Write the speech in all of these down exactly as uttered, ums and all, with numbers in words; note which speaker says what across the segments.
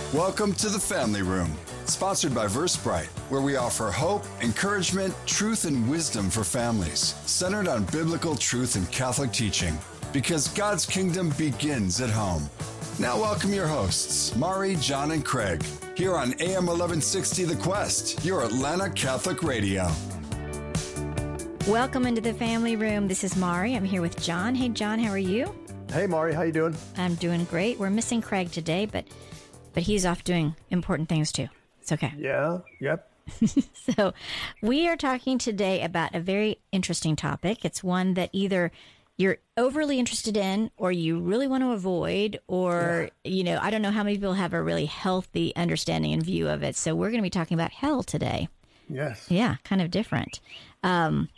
Speaker 1: Welcome to the Family Room, sponsored by VerseBrite, where we offer hope, encouragement, truth, and wisdom for families, centered on biblical truth and Catholic teaching, because God's kingdom begins at home. Now welcome your hosts, Mari, John, and Craig, here on A M eleven sixty The Quest, your Atlanta Catholic radio.
Speaker 2: Welcome into the Family Room. This is Mari. I'm here with John. Hey, John, how are you?
Speaker 3: Hey, Mari, how you doing?
Speaker 2: I'm doing great. We're missing Craig today, but but he's off doing important things too. It's okay.
Speaker 3: Yeah, yep.
Speaker 2: So we are talking today about a very interesting topic. It's one that either you're overly interested in or you really want to avoid, or, yeah. you know, I don't know how many people have a really healthy understanding and view of it. So we're going to be talking about hell today.
Speaker 3: Yes.
Speaker 2: Yeah, kind of different. Um,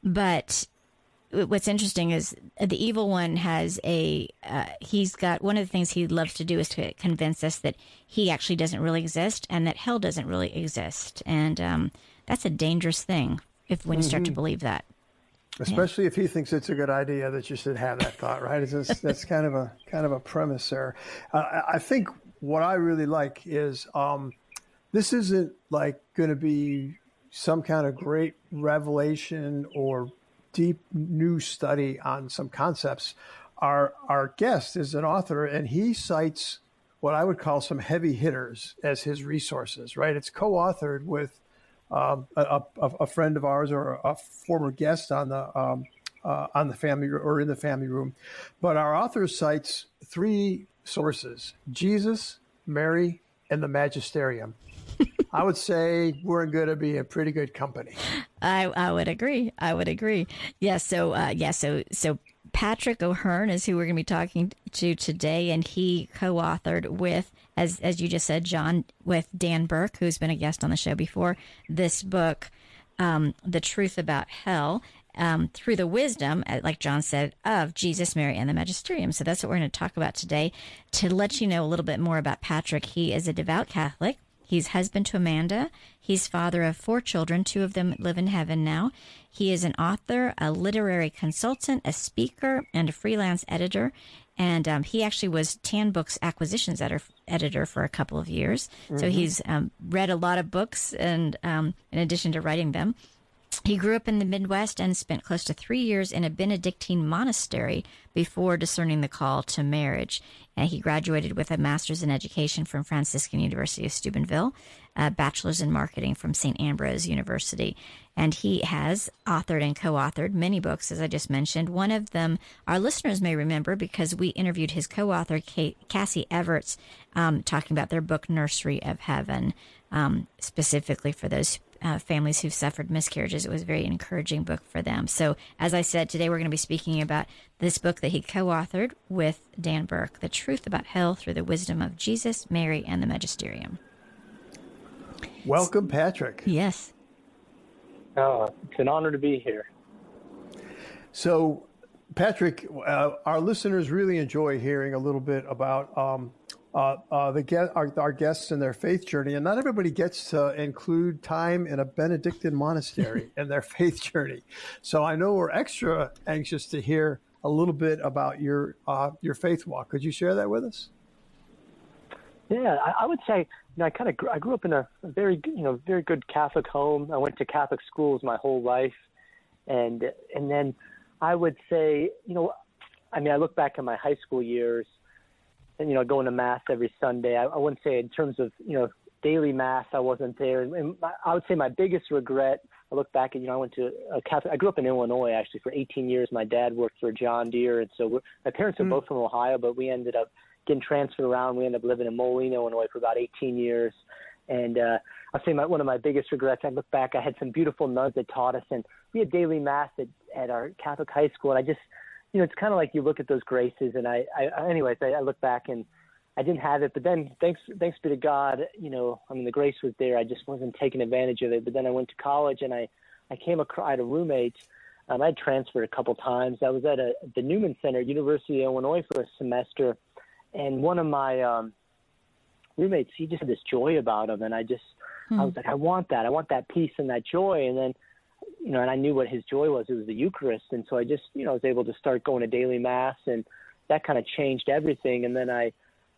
Speaker 2: but what's interesting is the evil one has a, uh, he's got, one of the things he loves to do is to convince us that he actually doesn't really exist and that hell doesn't really exist. And um, that's a dangerous thing if when you start
Speaker 3: Mm-hmm.
Speaker 2: to believe that.
Speaker 3: Especially yeah. if he thinks it's a good idea that you should have that thought, right? It's just, that's kind of a kind of a premise there. Uh, I think what I really like is um, this isn't like going to be some kind of great revelation or deep new study on some concepts. Our our guest is an author, and he cites what I would call some heavy hitters as his resources, right? It's co-authored with um, a, a, a friend of ours or a former guest on the um, uh, on the family or in the family room. But our author cites three sources: Jesus, Mary, and the Magisterium. I would say we're going to be a pretty good company.
Speaker 2: I, I would agree. I would agree. Yeah. So, uh, yeah. So, so Patrick O'Hearn is who we're going to be talking to today, and he co-authored with, as as you just said, John, with Dan Burke, who's been a guest on the show before, this book, um, "The Truth About Hell." Um, through the wisdom, like John said, of Jesus, Mary, and the Magisterium. So that's what we're going to talk about today. To let you know a little bit more about Patrick, he is a devout Catholic. He's husband to Amanda. He's father of four children. Two of them live in heaven now. He is an author, a literary consultant, a speaker, and a freelance editor. And um, he actually was Tan Books acquisitions editor, editor for a couple of years. Mm-hmm. So he's um, read a lot of books, and um, in addition to writing them. He grew up in the Midwest and spent close to three years in a Benedictine monastery before discerning the call to marriage. And he graduated with a master's in education from Franciscan University of Steubenville, a bachelor's in marketing from Saint Ambrose University. And he has authored and co-authored many books, as I just mentioned. One of them our listeners may remember because we interviewed his co-author, Kate, Cassie Everts, um, talking about their book, Nursery of Heaven, um, specifically for those Uh, families who've suffered miscarriages. It was a very encouraging book for them. So, as I said, today we're going to be speaking about this book that he co-authored with Dan Burke, The Truth About Hell Through the Wisdom of Jesus, Mary, and the Magisterium.
Speaker 3: Welcome, Patrick.
Speaker 2: Yes.
Speaker 4: Oh, it's an honor to be here.
Speaker 3: So, Patrick, uh, our listeners really enjoy hearing a little bit about um, Uh, uh, the guest, our, our guests and their faith journey, and not everybody gets to include time in a Benedictine monastery in their faith journey. So I know we're extra anxious to hear a little bit about your uh, your faith walk. Could you share that with us?
Speaker 4: Yeah, I, I would say, you know, I kind of grew, I grew up in a, a very, you know, very good Catholic home. I went to Catholic schools my whole life, and and then I would say, you know, I mean, I look back at my high school years. And, you know, going to Mass every Sunday. I, I wouldn't say in terms of, you know, daily Mass, I wasn't there. And my, I would say my biggest regret, I look back at, you know, I went to a Catholic, I grew up in Illinois, actually, for eighteen years. My dad worked for John Deere. And so we're, my parents are mm. both from Ohio, but we ended up getting transferred around. We ended up living in Moline, Illinois for about eighteen years. And uh, I'll say my, one of my biggest regrets, I look back, I had some beautiful nuns that taught us, and we had daily Mass at, at our Catholic high school. And I just, you know, it's kind of like you look at those graces, and I, I anyways, I, I look back and I didn't have it, but then thanks, thanks be to God, you know, I mean, the grace was there. I just wasn't taking advantage of it. But then I went to college, and I, I came across, I had a roommate. Um, I had transferred a couple times. I was at a, the Newman Center, University of Illinois, for a semester, and one of my um, roommates, he just had this joy about him, and I just, hmm. I was like, I want that. I want that peace and that joy. And then, you know, and I knew what his joy was. It was the Eucharist. And so I just, you know, was able to start going to daily Mass, and that kind of changed everything. And then I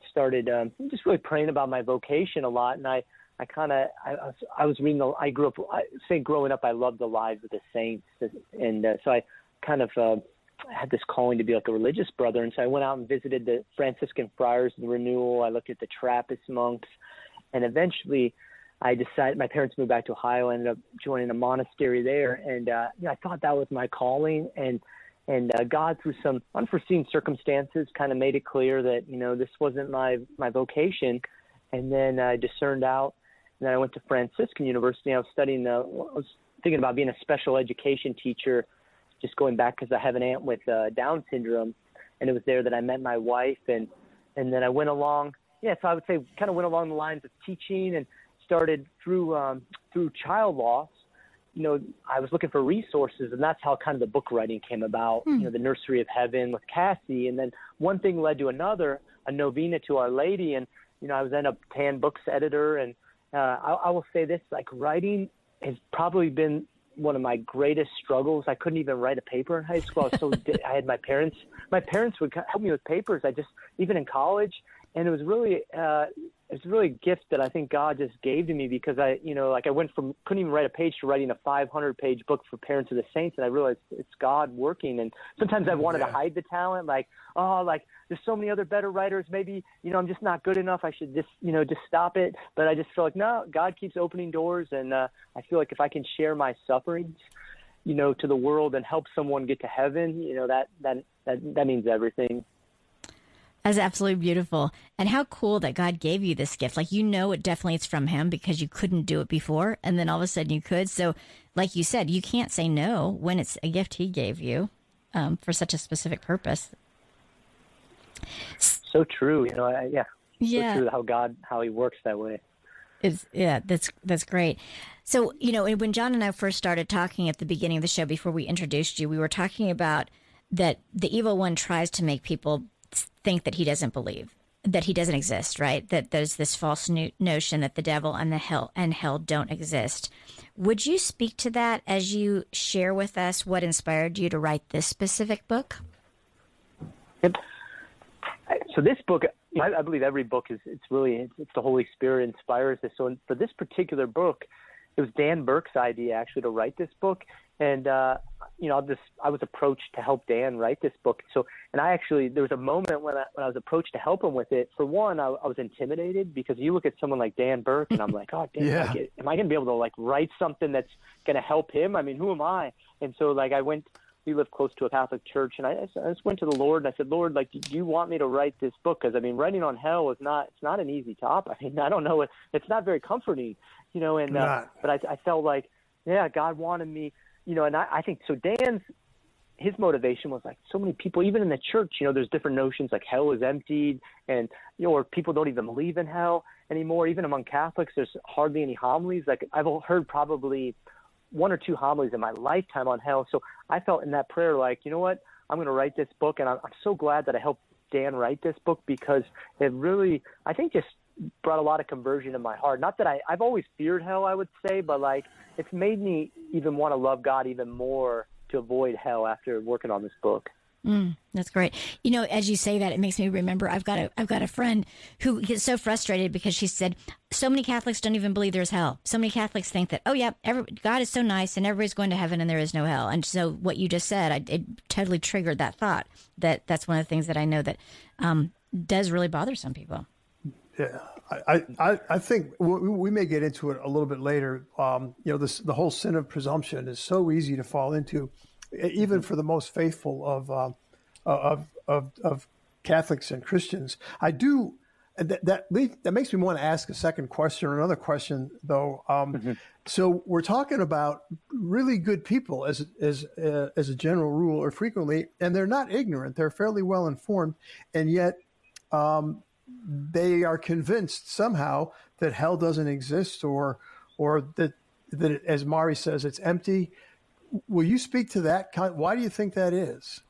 Speaker 4: started um, just really praying about my vocation a lot. And I, I kind of, I, I, was, I was reading, the, I grew up, I say growing up, I loved the lives of the saints. And uh, so I kind of uh, had this calling to be like a religious brother. And so I went out and visited the Franciscan friars in Renewal. I looked at the Trappist monks. And eventually I decided, my parents moved back to Ohio. I ended up joining a monastery there. And uh, you know, I thought that was my calling. And And uh, God, through some unforeseen circumstances, kind of made it clear that, you know, this wasn't my, my vocation. And then I discerned out. And then I went to Franciscan University. I was studying, uh, I was thinking about being a special education teacher, just going back because I have an aunt with uh, Down syndrome. And it was there that I met my wife. And, and then I went along. Yeah, so I would say kind of went along the lines of teaching and started through um, through child loss. You know, I was looking for resources, and that's how kind of the book writing came about, mm. you know, the Nursery of Heaven with Cassie. And then one thing led to another, a novena to Our Lady. And, you know, I was then a Tan Books editor. And uh, I, I will say this, like writing has probably been one of my greatest struggles. I couldn't even write a paper in high school. I was so, I had my parents, my parents would help me with papers. I just, even in college. And it was really, uh, it's really a gift that I think God just gave to me because I, you know, like I went from couldn't even write a page to writing a five hundred page book for Parents of the Saints. And I realized it's God working. And sometimes I wanted yeah. to hide the talent, like, oh, like there's so many other better writers. Maybe, you know, I'm just not good enough. I should just, you know, just stop it. But I just feel like, no, God keeps opening doors. And uh, I feel like if I can share my sufferings, you know, to the world and help someone get to heaven, you know, that, that, that, that means everything.
Speaker 2: That's absolutely beautiful. And how cool that God gave you this gift. Like, you know, it definitely it's from him because you couldn't do it before. And then all of a sudden you could. So like you said, you can't say no when it's a gift he gave you um, for such a specific purpose.
Speaker 4: So true. You know, I, yeah.
Speaker 2: Yeah.
Speaker 4: So true how God, how he works that way.
Speaker 2: It's, yeah, that's that's great. So, you know, when John and I first started talking at the beginning of the show, before we introduced you, we were talking about that the evil one tries to make people think that he doesn't believe, that he doesn't exist, right? That there's this false no- notion that the devil and the hell and hell don't exist. Would you speak to that as you share with us what inspired you to write this specific book?
Speaker 4: Yep. So this book, I, I believe every book is, it's really, it's, it's the Holy Spirit inspires this. So for this particular book, it was Dan Burke's idea actually to write this book. And, uh, you know, this, I was approached to help Dan write this book. So, and I actually, there was a moment when I, when I was approached to help him with it. For one, I, I was intimidated because you look at someone like Dan Burke and I'm like, oh, damn, yeah. like, am I going to be able to like write something that's going to help him? I mean, who am I? And so like I went, we live close to a Catholic church, and I, I just went to the Lord and I said, Lord, like, do you want me to write this book? Because I mean, writing on hell is not, it's not an easy topic. I mean, I don't know, it, it's not very comforting, you know, and, uh, but I, I felt like, yeah, God wanted me, you know, and I, I think, so Dan's, his motivation was like so many people, even in the church, you know, there's different notions like hell is emptied and, you know, or people don't even believe in hell anymore. Even among Catholics, there's hardly any homilies. Like I've heard probably one or two homilies in my lifetime on hell. So I felt in that prayer, like, you know what, I'm going to write this book. And I'm, I'm so glad that I helped Dan write this book because it really, I think, just brought a lot of conversion in my heart. Not that I, I've always feared hell, I would say, but like it's made me even want to love God even more to avoid hell after working on this book.
Speaker 2: Mm, that's great. You know, as you say that, it makes me remember I've got a I've got a friend who gets so frustrated because she said so many Catholics don't even believe there's hell. So many Catholics think that, oh yeah, every, God is so nice and everybody's going to heaven and there is no hell. And so what you just said, I, it totally triggered that thought. That that's one of the things that I know that um, does really bother some people.
Speaker 3: Yeah, I, I, I think we, we may get into it a little bit later. Um, you know, this, the whole sin of presumption is so easy to fall into, even for the most faithful of uh, of, of of Catholics and Christians. I do that that, that makes me want to ask a second question or another question, though. Um, mm-hmm. So we're talking about really good people as as uh, as a general rule, or frequently, and they're not ignorant; they're fairly well informed, and yet. Um, they are convinced somehow that hell doesn't exist, or, or that, that it, as Mari says, it's empty. Will you speak to that? Why do you think that is?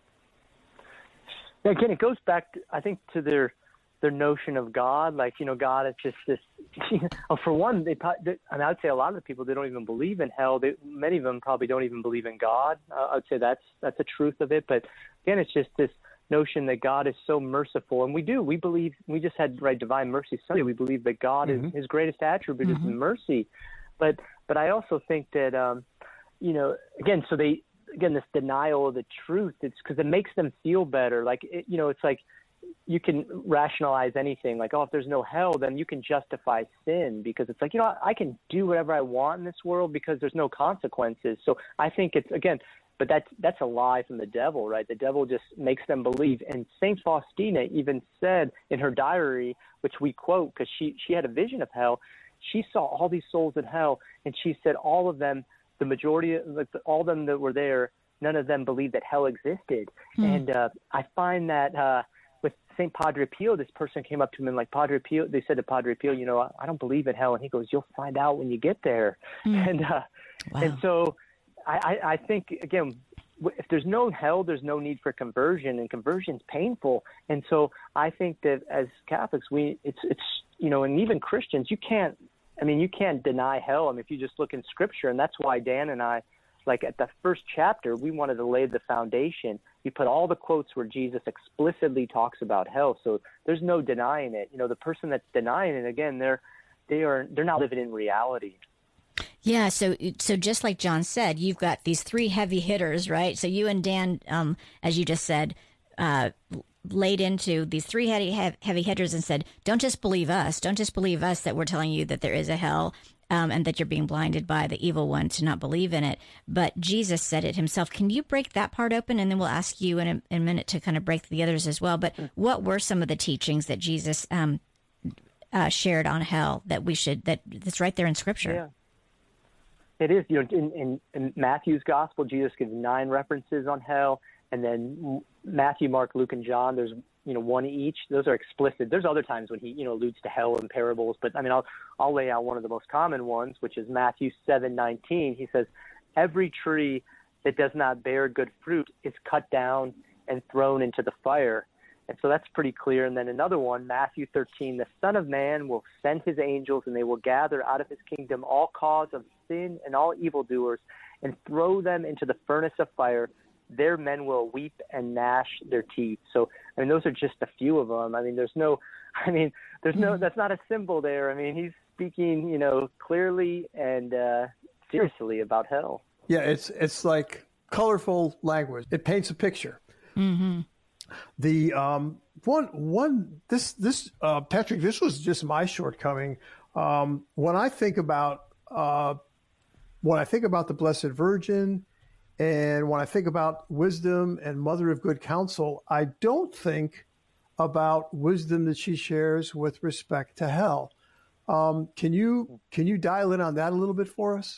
Speaker 4: Again, it goes back, to, I think, to their their notion of God. Like, you know, God is just this. Oh, for one, they, they, and I would say a lot of the people, they don't even believe in hell. They, many of them probably don't even believe in God. Uh, I would say that's that's the truth of it. But again, it's just this notion that God is so merciful. And we do. We believe, we just had right Divine Mercy Sunday. We believe that God mm-hmm. is his greatest attribute mm-hmm. is mercy. But but I also think that, um, you know, again, so they, again, this denial of the truth, it's because it makes them feel better. Like, it, you know, it's like you can rationalize anything. Like, oh, if there's no hell, then you can justify sin because it's like, you know, I can do whatever I want in this world because there's no consequences. So I think it's, again, but that's, that's a lie from the devil, right? The devil just makes them believe. And Saint Faustina even said in her diary, which we quote because she, she had a vision of hell, she saw all these souls in hell, and she said all of them, the majority, like all of them that were there, none of them believed that hell existed. Mm. And uh, I find that uh, with Saint Padre Pio, this person came up to him and like, Padre Pio, they said to Padre Pio, you know, I, I don't believe in hell. And he goes, you'll find out when you get there. Mm. And uh, wow. and so I, I think, again, if there's no hell, there's no need for conversion, and conversion's painful. And so I think that as Catholics, we it's it's you know, and even Christians, you can't. I mean, you can't deny hell. I mean, if you just look in Scripture, and that's why Dan and I, like at the first chapter, we wanted to lay the foundation. We put all the quotes where Jesus explicitly talks about hell, so there's no denying it. You know, the person that's denying it, again, they're they are they're not living in reality.
Speaker 2: Yeah, so so just like John said, you've got these three heavy hitters, right? So you and Dan, um, as you just said, uh, laid into these three heavy heavy hitters and said, don't just believe us. Don't just believe us that we're telling you that there is a hell um, and that you're being blinded by the evil one to not believe in it. But Jesus said it himself. Can you break that part open? And then we'll ask you in a, in a minute to kind of break the others as well. But what were some of the teachings that Jesus um, uh, shared on hell that we should, that that's right there in Scripture?
Speaker 4: Yeah. It is, you know, in, in, in Matthew's gospel, Jesus gives nine references on hell, and then Matthew, Mark, Luke, and John, there's, you know, one each. Those are explicit. There's other times when he, you know, alludes to hell in parables, but I mean, I'll, I'll lay out one of the most common ones, which is Matthew seven nineteen. He says, every tree that does not bear good fruit is cut down and thrown into the fire. And so that's pretty clear. And then another one, Matthew thirteen, the Son of Man will send his angels, and they will gather out of his kingdom all cause of sin and all evildoers and throw them into the furnace of fire. There men will weep and gnash their teeth. So, I mean, those are just a few of them. I mean, there's no, I mean, there's no, that's not a symbol there. I mean, he's speaking, you know, clearly and uh, seriously about hell.
Speaker 3: Yeah, it's it's like colorful language. It paints a picture. Mm-hmm. The um, one one this this uh, Patrick, this was just my shortcoming. Um, when I think about uh, when I think about the Blessed Virgin, and when I think about wisdom and Mother of Good Counsel, I don't think about wisdom that she shares with respect to hell. Um, can you can you dial in on that a little bit for us?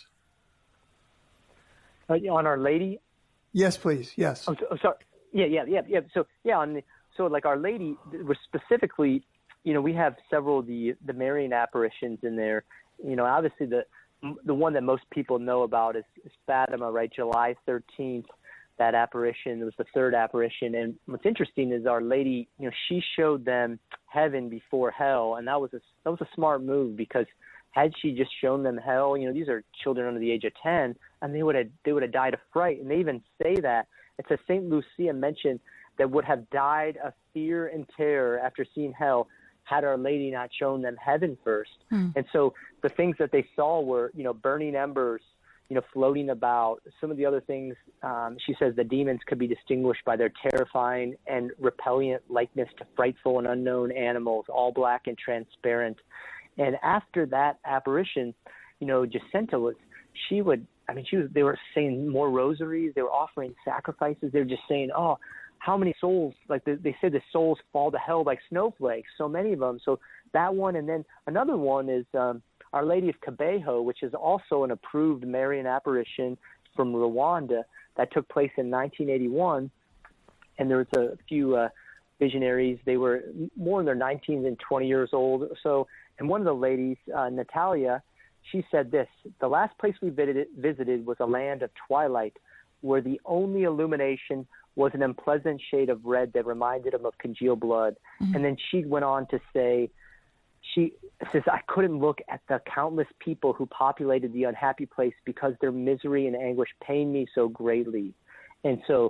Speaker 4: Uh, on Our Lady?
Speaker 3: Yes, please. Yes.
Speaker 4: Oh, so, oh, sorry. Yeah, yeah, yeah, yeah. So, yeah, on the, so like Our Lady, we're specifically, you know, we have several of the the Marian apparitions in there. You know, obviously the the one that most people know about is, is Fatima, right? July thirteenth, that apparition. It was the third apparition. And what's interesting is Our Lady, you know, she showed them heaven before hell, and that was a that was a smart move, because had she just shown them hell, you know, these are children under the age of ten, and they would have they would have died of fright. And they even say that. It says Saint Lucia mentioned that would have died of fear and terror after seeing hell had Our Lady not shown them heaven first. Hmm. And so the things that they saw were, you know, burning embers, you know, floating about. Some of the other things, um, she says the demons could be distinguished by their terrifying and repellent likeness to frightful and unknown animals, all black and transparent. And after that apparition, you know, Jacinta was, she would, I mean, she was, they were saying more rosaries. They were offering sacrifices. They were just saying, oh, how many souls, like they, they said the souls fall to hell like snowflakes, so many of them. So that one. And then another one is um, Our Lady of Kibeho, which is also an approved Marian apparition from Rwanda that took place in nineteen eighty-one. And there was a few uh, visionaries. They were more in their nineteen and twenty years old. So, and one of the ladies, uh, Natalia, she said this: the last place we visited, visited was a land of twilight, where the only illumination was an unpleasant shade of red that reminded him of congealed blood. Mm-hmm. And then she went on to say, she says, I couldn't look at the countless people who populated the unhappy place because their misery and anguish pained me so greatly. And so,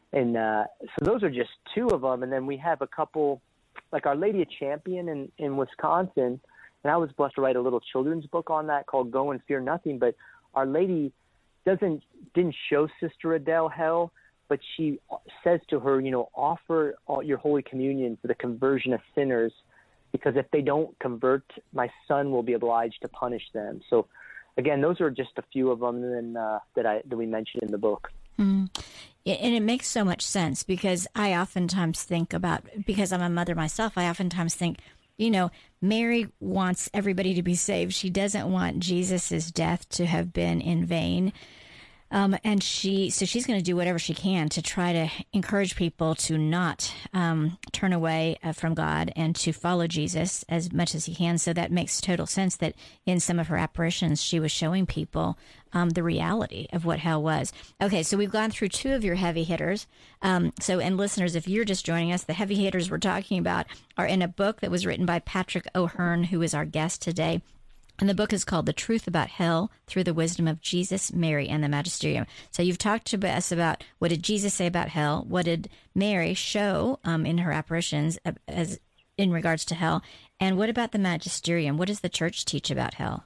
Speaker 4: and uh, so those are just two of them. And then we have a couple, like Our Lady of Champion in, in Wisconsin. And I was blessed to write a little children's book on that called Go and Fear Nothing. But Our Lady doesn't didn't show Sister Adele hell, but she says to her, you know, offer all your Holy Communion for the conversion of sinners, because if they don't convert, my son will be obliged to punish them. So, again, those are just a few of them and, uh, that I that we mentioned in the book.
Speaker 2: Mm. And it makes so much sense, because I oftentimes think about, because I'm a mother myself, I oftentimes think, you know, Mary wants everybody to be saved. She doesn't want Jesus's death to have been in vain. Um, and she, so she's going to do whatever she can to try to encourage people to not um, turn away uh, from God and to follow Jesus as much as he can. So that makes total sense that in some of her apparitions, she was showing people um, the reality of what hell was. Okay, so we've gone through two of your heavy hitters. Um, so, and listeners, if you're just joining us, the heavy hitters we're talking about are in a book that was written by Patrick O'Hearn, who is our guest today. And the book is called The Truth About Hell Through the Wisdom of Jesus, Mary, and the Magisterium. So you've talked to us about what did Jesus say about hell? What did Mary show um, in her apparitions as in regards to hell? And what about the Magisterium? What does the church teach about hell?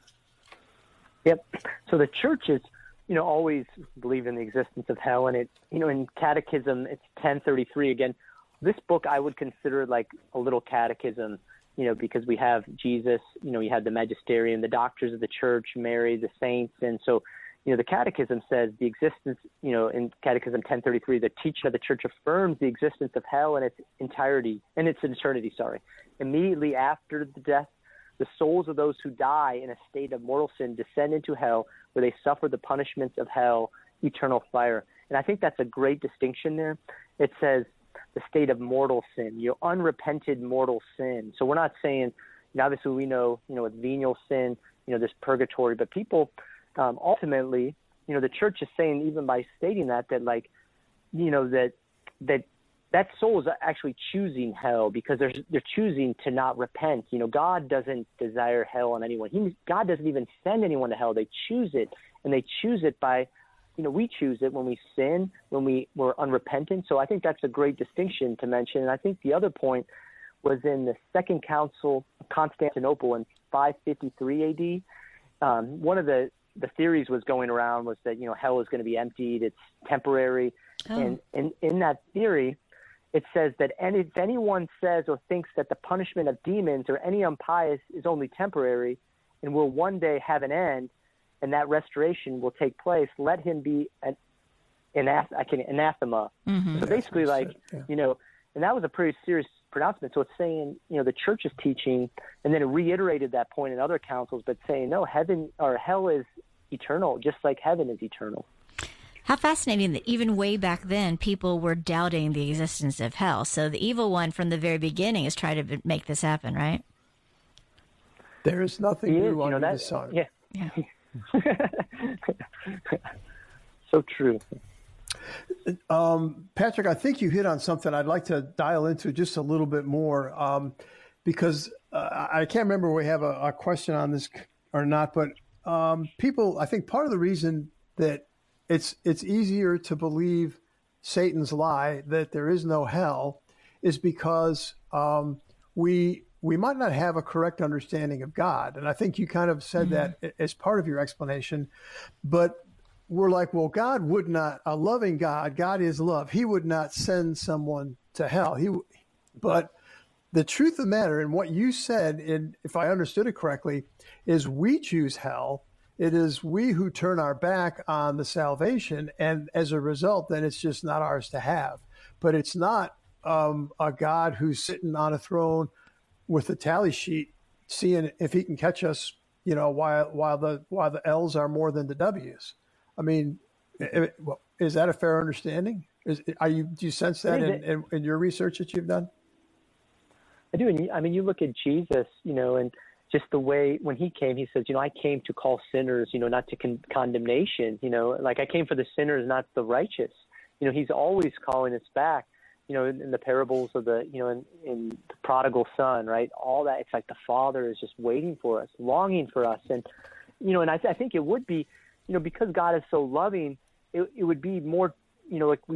Speaker 4: Yep. So the church is, you know, always believe in the existence of hell. And it, you know, in Catechism, it's ten thirty-three. Again, this book I would consider like a little catechism, you know, because we have Jesus, you know, you have the Magisterium, the doctors of the church, Mary, the saints. And so, you know, the Catechism says the existence, you know, in Catechism ten thirty-three, the teaching of the church affirms the existence of hell in its entirety, in its eternity, sorry. Immediately after the death, the souls of those who die in a state of mortal sin descend into hell, where they suffer the punishments of hell, eternal fire. And I think that's a great distinction there. It says, the state of mortal sin, you know, unrepented mortal sin. So we're not saying, you know, obviously we know, you know, with venial sin, you know, there's purgatory, but people um, ultimately, you know, the church is saying, even by stating that, that like, you know, that that that soul is actually choosing hell, because they're they're choosing to not repent. You know, God doesn't desire hell on anyone. He, God doesn't even send anyone to hell. They choose it, and they choose it by, you know, we choose it when we sin, when we were unrepentant. So I think that's a great distinction to mention. And I think the other point was in the Second Council of Constantinople in five fifty-three A D. Um, one of the, the theories was going around was that, you know, hell is going to be emptied, it's temporary. Oh. And, and in that theory, it says that any, if anyone says or thinks that the punishment of demons or any impious is only temporary and will one day have an end, and that restoration will take place, let him be an, an I can, anathema. Mm-hmm. So basically, like, yeah. you know, and that was a pretty serious pronouncement. So it's saying, you know, the church is teaching, and then it reiterated that point in other councils, but saying, no, heaven or hell is eternal, just like heaven is eternal.
Speaker 2: How fascinating that even way back then, people were doubting the existence of hell. So the evil one from the very beginning is trying to make this happen, right?
Speaker 3: There is nothing
Speaker 4: he
Speaker 3: new
Speaker 4: is, you
Speaker 3: under
Speaker 4: know, that,
Speaker 3: the sun.
Speaker 4: Yeah.
Speaker 2: Yeah.
Speaker 4: So true.
Speaker 3: Um, Patrick, I think you hit on something I'd like to dial into just a little bit more, um, because uh, I can't remember if we have a, a question on this or not, but um, people, I think part of the reason that it's it's easier to believe Satan's lie that there is no hell is because um, we we might not have a correct understanding of God. And I think you kind of said mm-hmm. that as part of your explanation, but we're like, well, God would not, a loving God, God is love. He would not send someone to hell. He, but the truth of the matter, and what you said, and if I understood it correctly, is we choose hell. It is we who turn our back on the salvation. And as a result, then it's just not ours to have. But it's not um, a God who's sitting on a throne with a tally sheet, seeing if he can catch us, you know, while, while the, while the L's are more than the W's. I mean, is that a fair understanding? Is, are you, do you sense that in, in, in your research that you've done?
Speaker 4: I do. And I mean, you look at Jesus, you know, and just the way when he came, he says, you know, I came to call sinners, you know, not to con- condemnation, you know, like I came for the sinners, not the righteous. You know, he's always calling us back, you know, in, in the parables of the, you know, in, in the prodigal son, right? All that. It's like the Father is just waiting for us, longing for us. And, you know, and I, th- I think it would be, you know, because God is so loving, it, it would be more, you know, like we,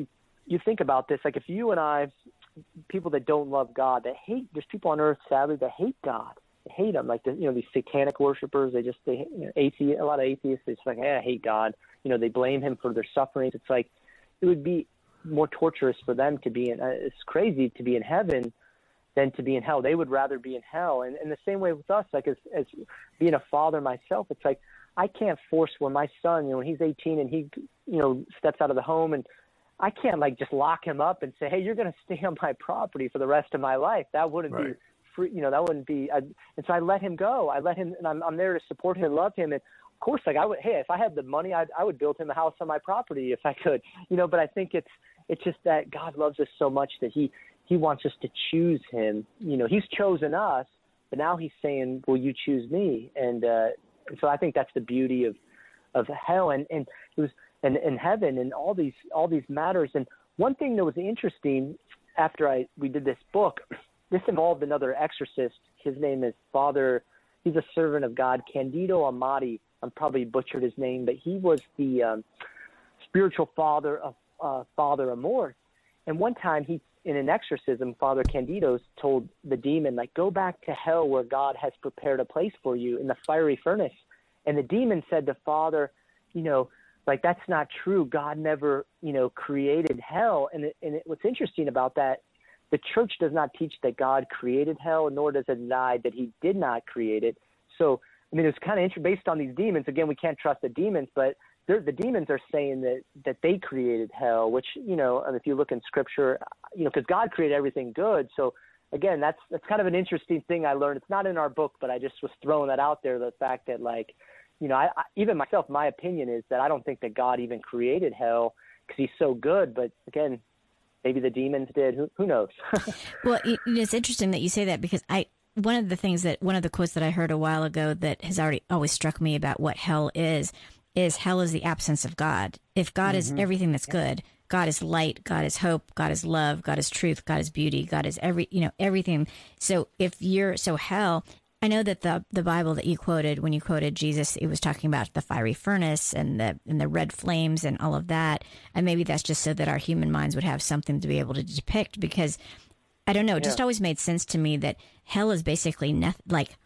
Speaker 4: you think about this, like if you and I, people that don't love God, they hate, there's people on earth, sadly, that hate God. They hate him. Like, the, you know, these satanic worshipers, they just, they, you know, atheists, a lot of atheists, it's like, hey, I hate God. You know, they blame him for their sufferings. It's like, it would be more torturous for them to be in, uh, it's crazy to be in heaven than to be in hell. They would rather be in hell. And, and the same way with us, like as, as being a father myself, it's like, I can't force when my son, you know, when he's eighteen and he, you know, steps out of the home, and I can't like just lock him up and say, hey, you're going to stay on my property for the rest of my life. That wouldn't
Speaker 3: right.
Speaker 4: be free. You know, that wouldn't be, I, and so I let him go. I let him, and I'm, I'm there to support him and love him. And of course, like I would, hey, if I had the money, I'd, I would build him a house on my property if I could, you know, but I think it's, it's just that God loves us so much that he, he wants us to choose him. You know, he's chosen us, but now he's saying, will you choose me? And, uh, and so I think that's the beauty of, of hell and, and it was, and, and heaven and all these, all these matters. And one thing that was interesting after I, we did this book, this involved another exorcist. His name is Father, he's a servant of God, Candido Amati. I'm probably butchered his name, but he was the um, spiritual father of uh, Father Amorth. And one time he, in an exorcism, Father Candido told the demon, like, go back to hell where God has prepared a place for you in the fiery furnace. And the demon said to Father, you know, like, that's not true. God never, you know, created hell. And, it, and it, what's interesting about that, the church does not teach that God created hell, nor does it deny that he did not create it. So, I mean, it's kind of based on these demons. Again, we can't trust the demons, but the demons are saying that, that they created hell, which, you know, and if you look in Scripture, you know, because God created everything good. So, again, that's that's kind of an interesting thing I learned. It's not in our book, but I just was throwing that out there, the fact that, like, you know, I, I even myself, my opinion is that I don't think that God even created hell because he's so good. But, again, maybe the demons did. Who, who knows?
Speaker 2: Well, it, it's interesting that you say that because I one of the things that one of the quotes that I heard a while ago that has already always struck me about what hell is is hell is the absence of God. If God mm-hmm. is everything that's good, God is light, God is hope, God is love, God is truth, God is beauty, God is every, you know, everything. So if you're, so hell, I know that the the Bible that you quoted, when you quoted Jesus, it was talking about the fiery furnace and the and the red flames and all of that. And maybe that's just so that our human minds would have something to be able to depict, because I don't know, it yeah. just always made sense to me that hell is basically nothing, like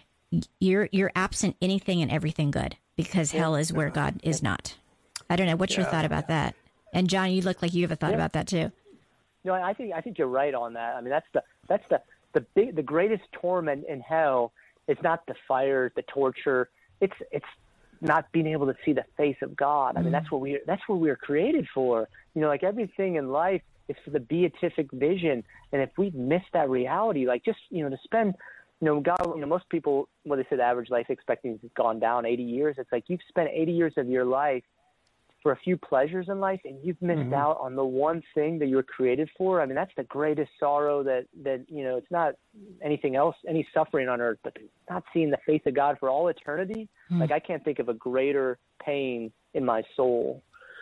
Speaker 2: you're you're absent anything and everything good, because yeah. hell is where God is not. I don't know. What's yeah. your thought about that? And John, you look like you have a thought yeah. about that too.
Speaker 4: No, I think I think you're right on that. I mean, that's the that's the the big the greatest torment in hell is not the fire, the torture. It's it's not being able to see the face of God. I mean, mm. that's what we that's what we were created for. You know, like everything in life is for the beatific vision. And if we miss that reality, like just you know to spend. You know, God, you know, most people, well, they say the average life expectancy has gone down eighty years. It's like you've spent eighty years of your life for a few pleasures in life, and you've missed mm-hmm. out on the one thing that you were created for. I mean, that's the greatest sorrow that, that, you know, it's not anything else, any suffering on earth, but not seeing the face of God for all eternity. Mm-hmm. Like, I can't think of a greater pain in my soul.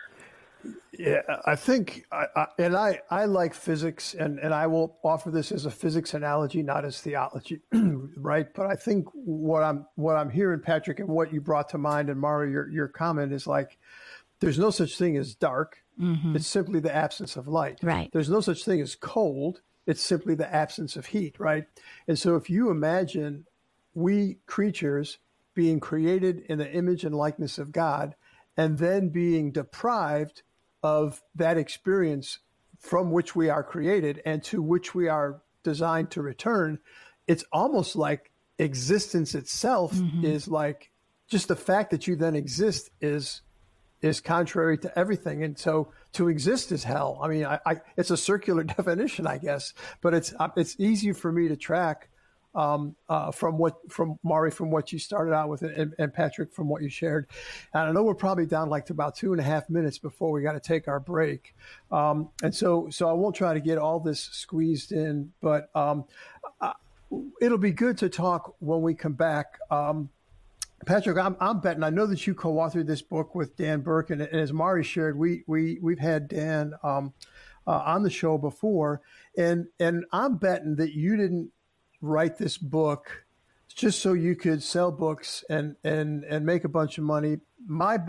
Speaker 3: Yeah, I think, I, I, and I, I like physics, and, and I will offer this as a physics analogy, not as theology, right? But I think what I'm what I'm hearing, Patrick, and what you brought to mind, and Mara, your your comment is like, there's no such thing as dark. Mm-hmm. It's simply the absence of light.
Speaker 2: Right.
Speaker 3: There's no such thing as cold. It's simply the absence of heat, right? And so if you imagine we creatures being created in the image and likeness of God, and then being deprived of that experience from which we are created and to which we are designed to return, it's almost like existence itself mm-hmm. is like, just the fact that you then exist is is contrary to everything. And so to exist is hell. I mean, I, I, it's a circular definition, I guess, but it's it's easy for me to track um, uh, from what, from Mari, from what you started out with, and, and Patrick, from what you shared. And I know we're probably down like to about two and a half minutes before we got to take our break. Um, and so, so I won't try to get all this squeezed in, but um, uh, it'll be good to talk when we come back. Um, Patrick, I'm, I'm betting, I know that you co-authored this book with Dan Burke, and, and as Mari shared, we, we, we've had Dan um, uh, on the show before, and, and I'm betting that you didn't write this book just so you could sell books and, and, and make a bunch of money. My bet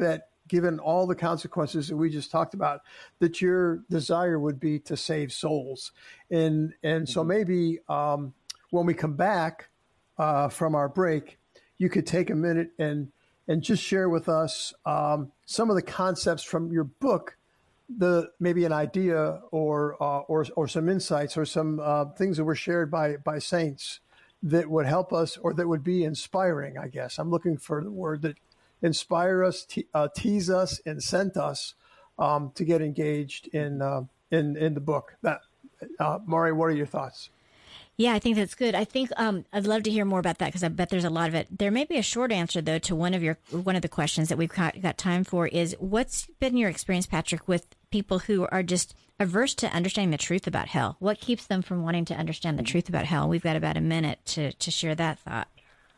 Speaker 3: given all the consequences that we just talked about, that your desire would be to save souls. And and so maybe um, when we come back uh, from our break, you could take a minute and and just share with us um, some of the concepts from your book, the maybe an idea or uh, or or some insights or some uh, things that were shared by by saints that would help us or that would be inspiring. I guess I'm looking for the word that inspire us, te- uh, tease us, incent us um, to get engaged in uh, in in the book. That uh, Mari, what are your thoughts?
Speaker 2: Yeah, I think that's good. I think um, I'd love to hear more about that because I bet there's a lot of it. There may be a short answer though to one of your one of the questions that we've got, got time for is what's been your experience, Patrick, with people who are just averse to understanding the truth about hell? What keeps them from wanting to understand the truth about hell? We've got about a minute to to share that thought.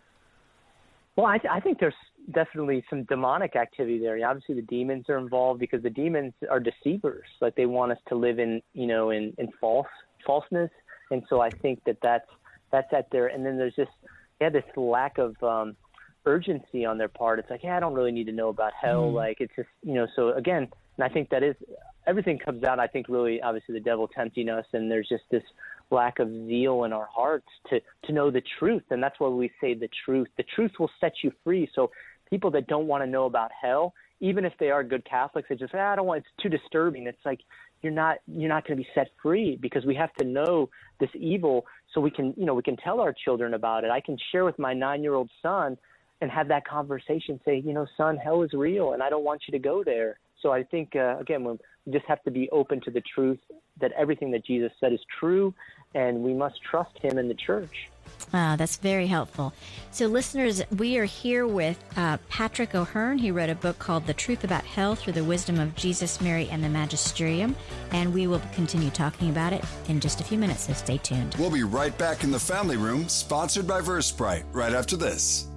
Speaker 4: Well, I, I think there's definitely some demonic activity there. Obviously, the demons are involved because the demons are deceivers. Like they want us to live in, you know, in, in false falseness. And so I think that that's, that's at there. And then there's just, yeah, this lack of um, urgency on their part. It's like, yeah, I don't really need to know about hell. Mm. Like it's just, you know, so again, and I think that is, everything comes out, I think really, obviously the devil tempting us. And there's just this lack of zeal in our hearts to, to know the truth. And that's why we say the truth. The truth will set you free. So people that don't want to know about hell, even if they are good Catholics, they just say, ah, I don't want, it's too disturbing. It's like, you're not, you're not going to be set free because we have to know this evil so we can, you know, we can tell our children about it. I can share with my nine-year-old son and have that conversation, say, you know, son, hell is real and I don't want you to go there. So I think, uh, again, we just have to be open to the truth that everything that Jesus said is true, and we must trust him in the church.
Speaker 2: Ah, that's very helpful. So listeners, we are here with uh, Patrick O'Hearn. He wrote a book called The Truth About Hell Through the Wisdom of Jesus, Mary, and the Magisterium. And we will continue talking about it in just a few minutes, so stay tuned.
Speaker 1: We'll be right back in the Family Room, sponsored by VerseBrite, right after this.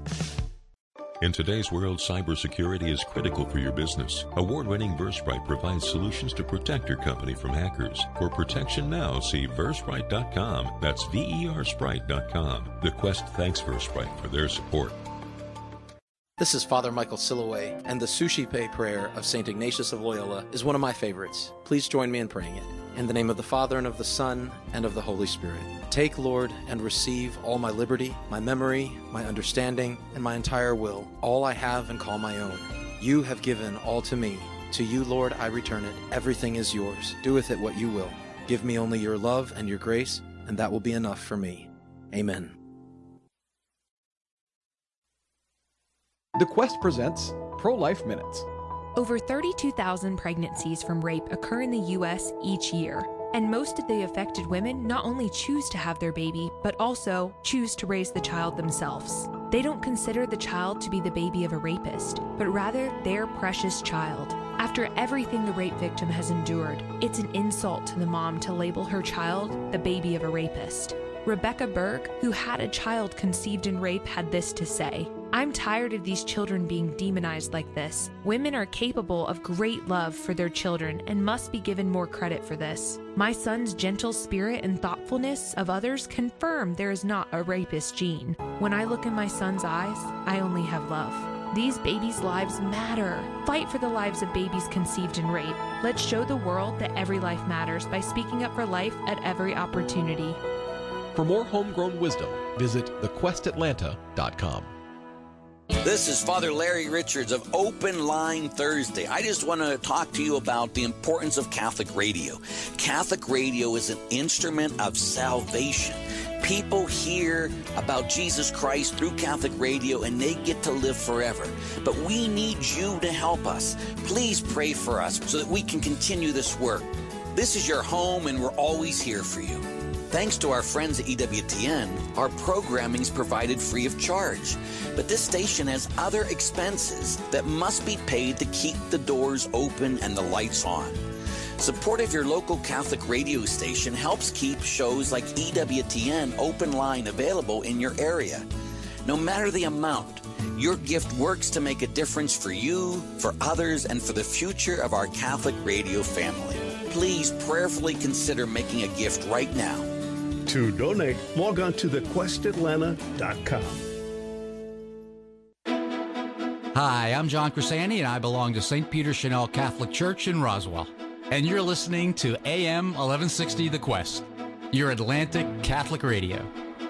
Speaker 5: In today's world, cybersecurity is critical for your business. Award-winning VerseBrite provides solutions to protect your company from hackers. For protection now, see versebrite dot com. That's V E R Sprite dot com. The Quest thanks VerseBrite for their support.
Speaker 6: This is Father Michael Silloway, and the Sushi Pay prayer of Saint Ignatius of Loyola is one of my favorites. Please join me in praying it. In the name of the Father, and of the Son, and of the Holy Spirit. Take, Lord, and receive all my liberty, my memory, my understanding, and my entire will, all I have and call my own. You have given all to me. To you, Lord, I return it. Everything is yours. Do with it what you will. Give me only your love and your grace, and that will be enough for me. Amen.
Speaker 7: The Quest presents Pro-Life Minutes.
Speaker 8: Over thirty-two thousand pregnancies from rape occur in the U S each year, and most of the affected women not only choose to have their baby, but also choose to raise the child themselves. They don't consider the child to be the baby of a rapist, but rather their precious child. After everything the rape victim has endured, it's an insult to the mom to label her child the baby of a rapist. Rebecca Berg, who had a child conceived in rape, had this to say: I'm tired of these children being demonized like this. Women are capable of great love for their children and must be given more credit for this. My son's gentle spirit and thoughtfulness of others confirm there is not a rapist gene. When I look in my son's eyes, I only have love. These babies' lives matter. Fight for the lives of babies conceived in rape. Let's show the world that every life matters by speaking up for life at every opportunity.
Speaker 7: For more homegrown wisdom, visit the quest atlanta dot com.
Speaker 9: This is Father Larry Richards of Open Line Thursday. I just want to talk to you about the importance of Catholic radio. Catholic radio is an instrument of salvation. People hear about Jesus Christ through Catholic radio and they get to live forever. But we need you to help us. Please pray for us so that we can continue this work. This is your home and we're always here for you. Thanks to our friends at E W T N, our programming is provided free of charge. But this station has other expenses that must be paid to keep the doors open and the lights on. Support of your local Catholic radio station helps keep shows like E W T N Open Line available in your area. No matter the amount, your gift works to make a difference for you, for others, and for the future of our Catholic radio family. Please prayerfully consider making a gift right now.
Speaker 10: To donate, log on to the quest atlanta dot com.
Speaker 11: Hi, I'm John Cresani, and I belong to Saint Peter Chanel Catholic Church in Roswell. And you're listening to A M eleven sixty The Quest, your Atlantic Catholic radio.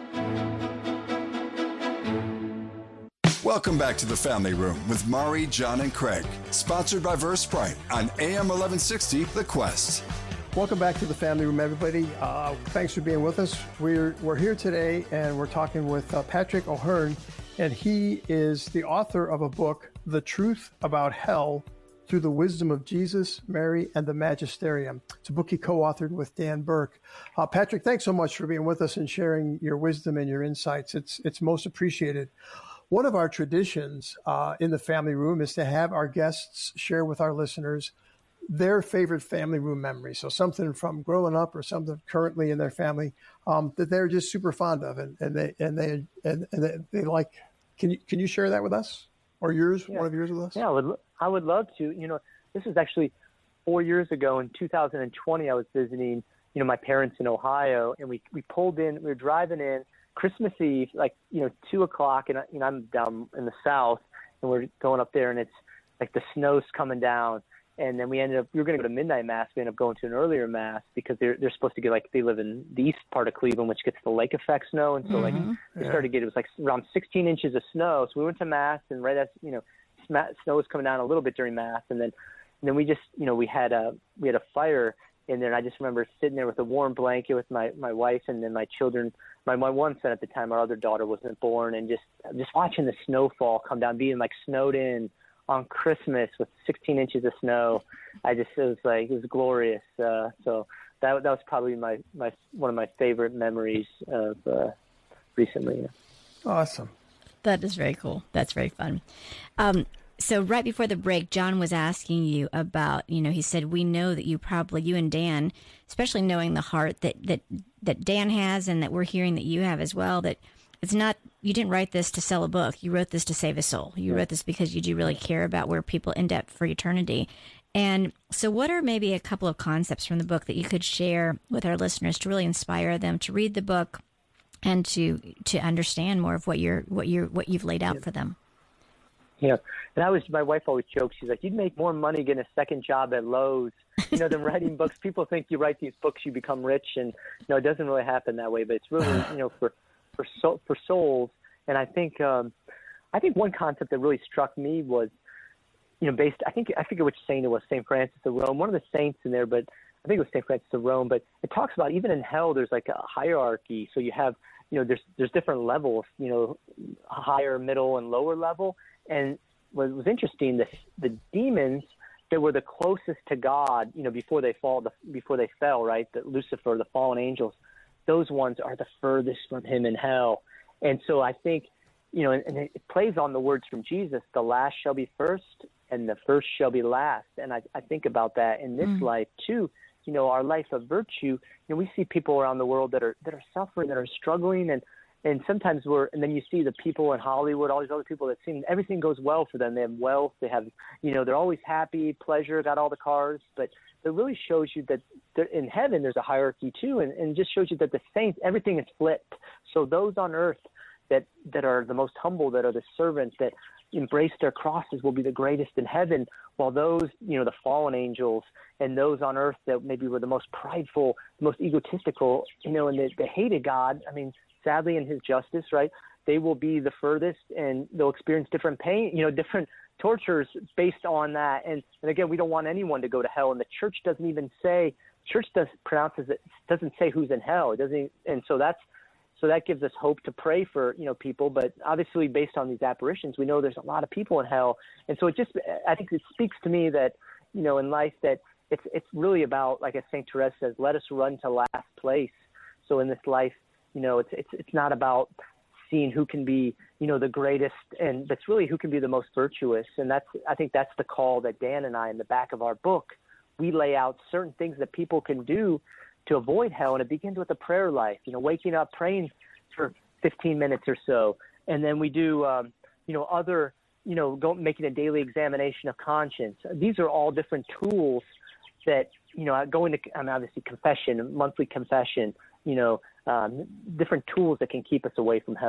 Speaker 1: Welcome back to the Family Room with Mari, John, and Craig. Sponsored by Versprite on A M eleven sixty The Quest.
Speaker 3: Welcome back to the Family Room, everybody. Uh, thanks for being with us. We're we're here today, and we're talking with uh, Patrick O'Hearn, and he is the author of a book, The Truth About Hell, Through the Wisdom of Jesus, Mary, and the Magisterium. It's a book he co-authored with Dan Burke. Uh, Patrick, thanks so much for being with us and sharing your wisdom and your insights. It's it's most appreciated. One of our traditions uh, in the Family Room is to have our guests share with our listeners their favorite family room memory. So something from growing up or something currently in their family um, that they're just super fond of, and, and they and they and, and they, they like. Can you can you share that with us, or yours,
Speaker 4: yeah.
Speaker 3: one of yours with us?
Speaker 4: Yeah, I would I would love to. You know, this is actually four years ago in two thousand twenty. I was visiting, you know, my parents in Ohio, and we we pulled in. We were driving in Christmas Eve, like you know, two o'clock, and I, you know, I'm down in the south, and we're going up there, and it's like the snow's coming down. And then we ended up, we were going to go to midnight mass. We ended up going to an earlier mass because they're they're supposed to get, like, they live in the east part of Cleveland, which gets the lake effect snow. And so, mm-hmm. like, they started to get, it was like around sixteen inches of snow. So we went to mass, and right as, you know, snow was coming down a little bit during mass. And then, and then we just, you know, we had a, we had a fire in there. And I just remember sitting there with a warm blanket with my, my wife and then my children. My, my one son at the time, our other daughter wasn't born, and just, just watching the snowfall come down, being like snowed in on Christmas with sixteen inches of snow. I just, it was like, it was glorious. Uh, so that that was probably my, my one of my favorite memories of uh, recently.
Speaker 3: Awesome.
Speaker 2: That is very cool. That's very fun. Um, so right before the break, John was asking you about, you know, he said, we know that you probably, you and Dan, especially knowing the heart that, that, that Dan has and that we're hearing that you have as well, that it's not, you didn't write this to sell a book. You wrote this to save a soul. You wrote this because you do really care about where people end up for eternity. And so what are maybe a couple of concepts from the book that you could share with our listeners to really inspire them to read the book and to to understand more of what you're what you're what you've laid out
Speaker 4: yeah.
Speaker 2: for them?
Speaker 4: Yeah. And I was, my wife always jokes, she's like, you'd make more money getting a second job at Lowe's, you know, than writing books. People think you write these books, you become rich, and you know, it doesn't really happen that way, but it's really, you know, for for soul, for souls. And I think um, I think one concept that really struck me was, you know, based, I think, I forget which saint it was, Saint Francis of Rome, one of the saints in there, but I think it was Saint Francis of Rome, but it talks about even in hell, there's like a hierarchy. So you have, you know, there's, there's different levels, you know, higher, middle, and lower level. And what was interesting, the, the demons that were the closest to God, you know, before they fall, the, before they fell, right, the Lucifer, the fallen angels, those ones are the furthest from him in hell. And so I think, you know, and, and it plays on the words from Jesus, the last shall be first and the first shall be last. And I, I think about that in this mm. life too. You know, our life of virtue, you know, we see people around the world that are, that are suffering, that are struggling. And, and sometimes we're, and then you see the people in Hollywood, all these other people that seem everything goes well for them. They have wealth, they have, you know, they're always happy, pleasure, got all the cars, but it really shows you that in heaven there's a hierarchy too, and, and it just shows you that the saints, everything is flipped. So those on earth that, that are the most humble, that are the servants, that embrace their crosses will be the greatest in heaven, while those, you know, the fallen angels and those on earth that maybe were the most prideful, the most egotistical, you know, and they, they hated God, I mean, sadly in his justice, right, they will be the furthest, and they'll experience different pain, you know, different tortures based on that. And, and again, we don't want anyone to go to hell, and the church doesn't even say, church does pronounces it, doesn't say who's in hell. It doesn't, and so that's, so that gives us hope to pray for, you know, people. But obviously based on these apparitions, we know there's a lot of people in hell. And so it just, I think it speaks to me that, you know, in life that it's, it's really about, like as Saint Therese says, let us run to last place. So in this life, you know, it's, it's, it's not about seeing who can be, you know, the greatest, and that's really who can be the most virtuous. And that's, I think that's the call that Dan and I, in the back of our book, we lay out certain things that people can do to avoid hell. And it begins with a prayer life, you know, waking up, praying for fifteen minutes or so. And then we do, um, you know, other, you know, go, making a daily examination of conscience. These are all different tools that, you know, going to, I mean, obviously confession, monthly confession, you know, um, different tools that can keep us away from hell.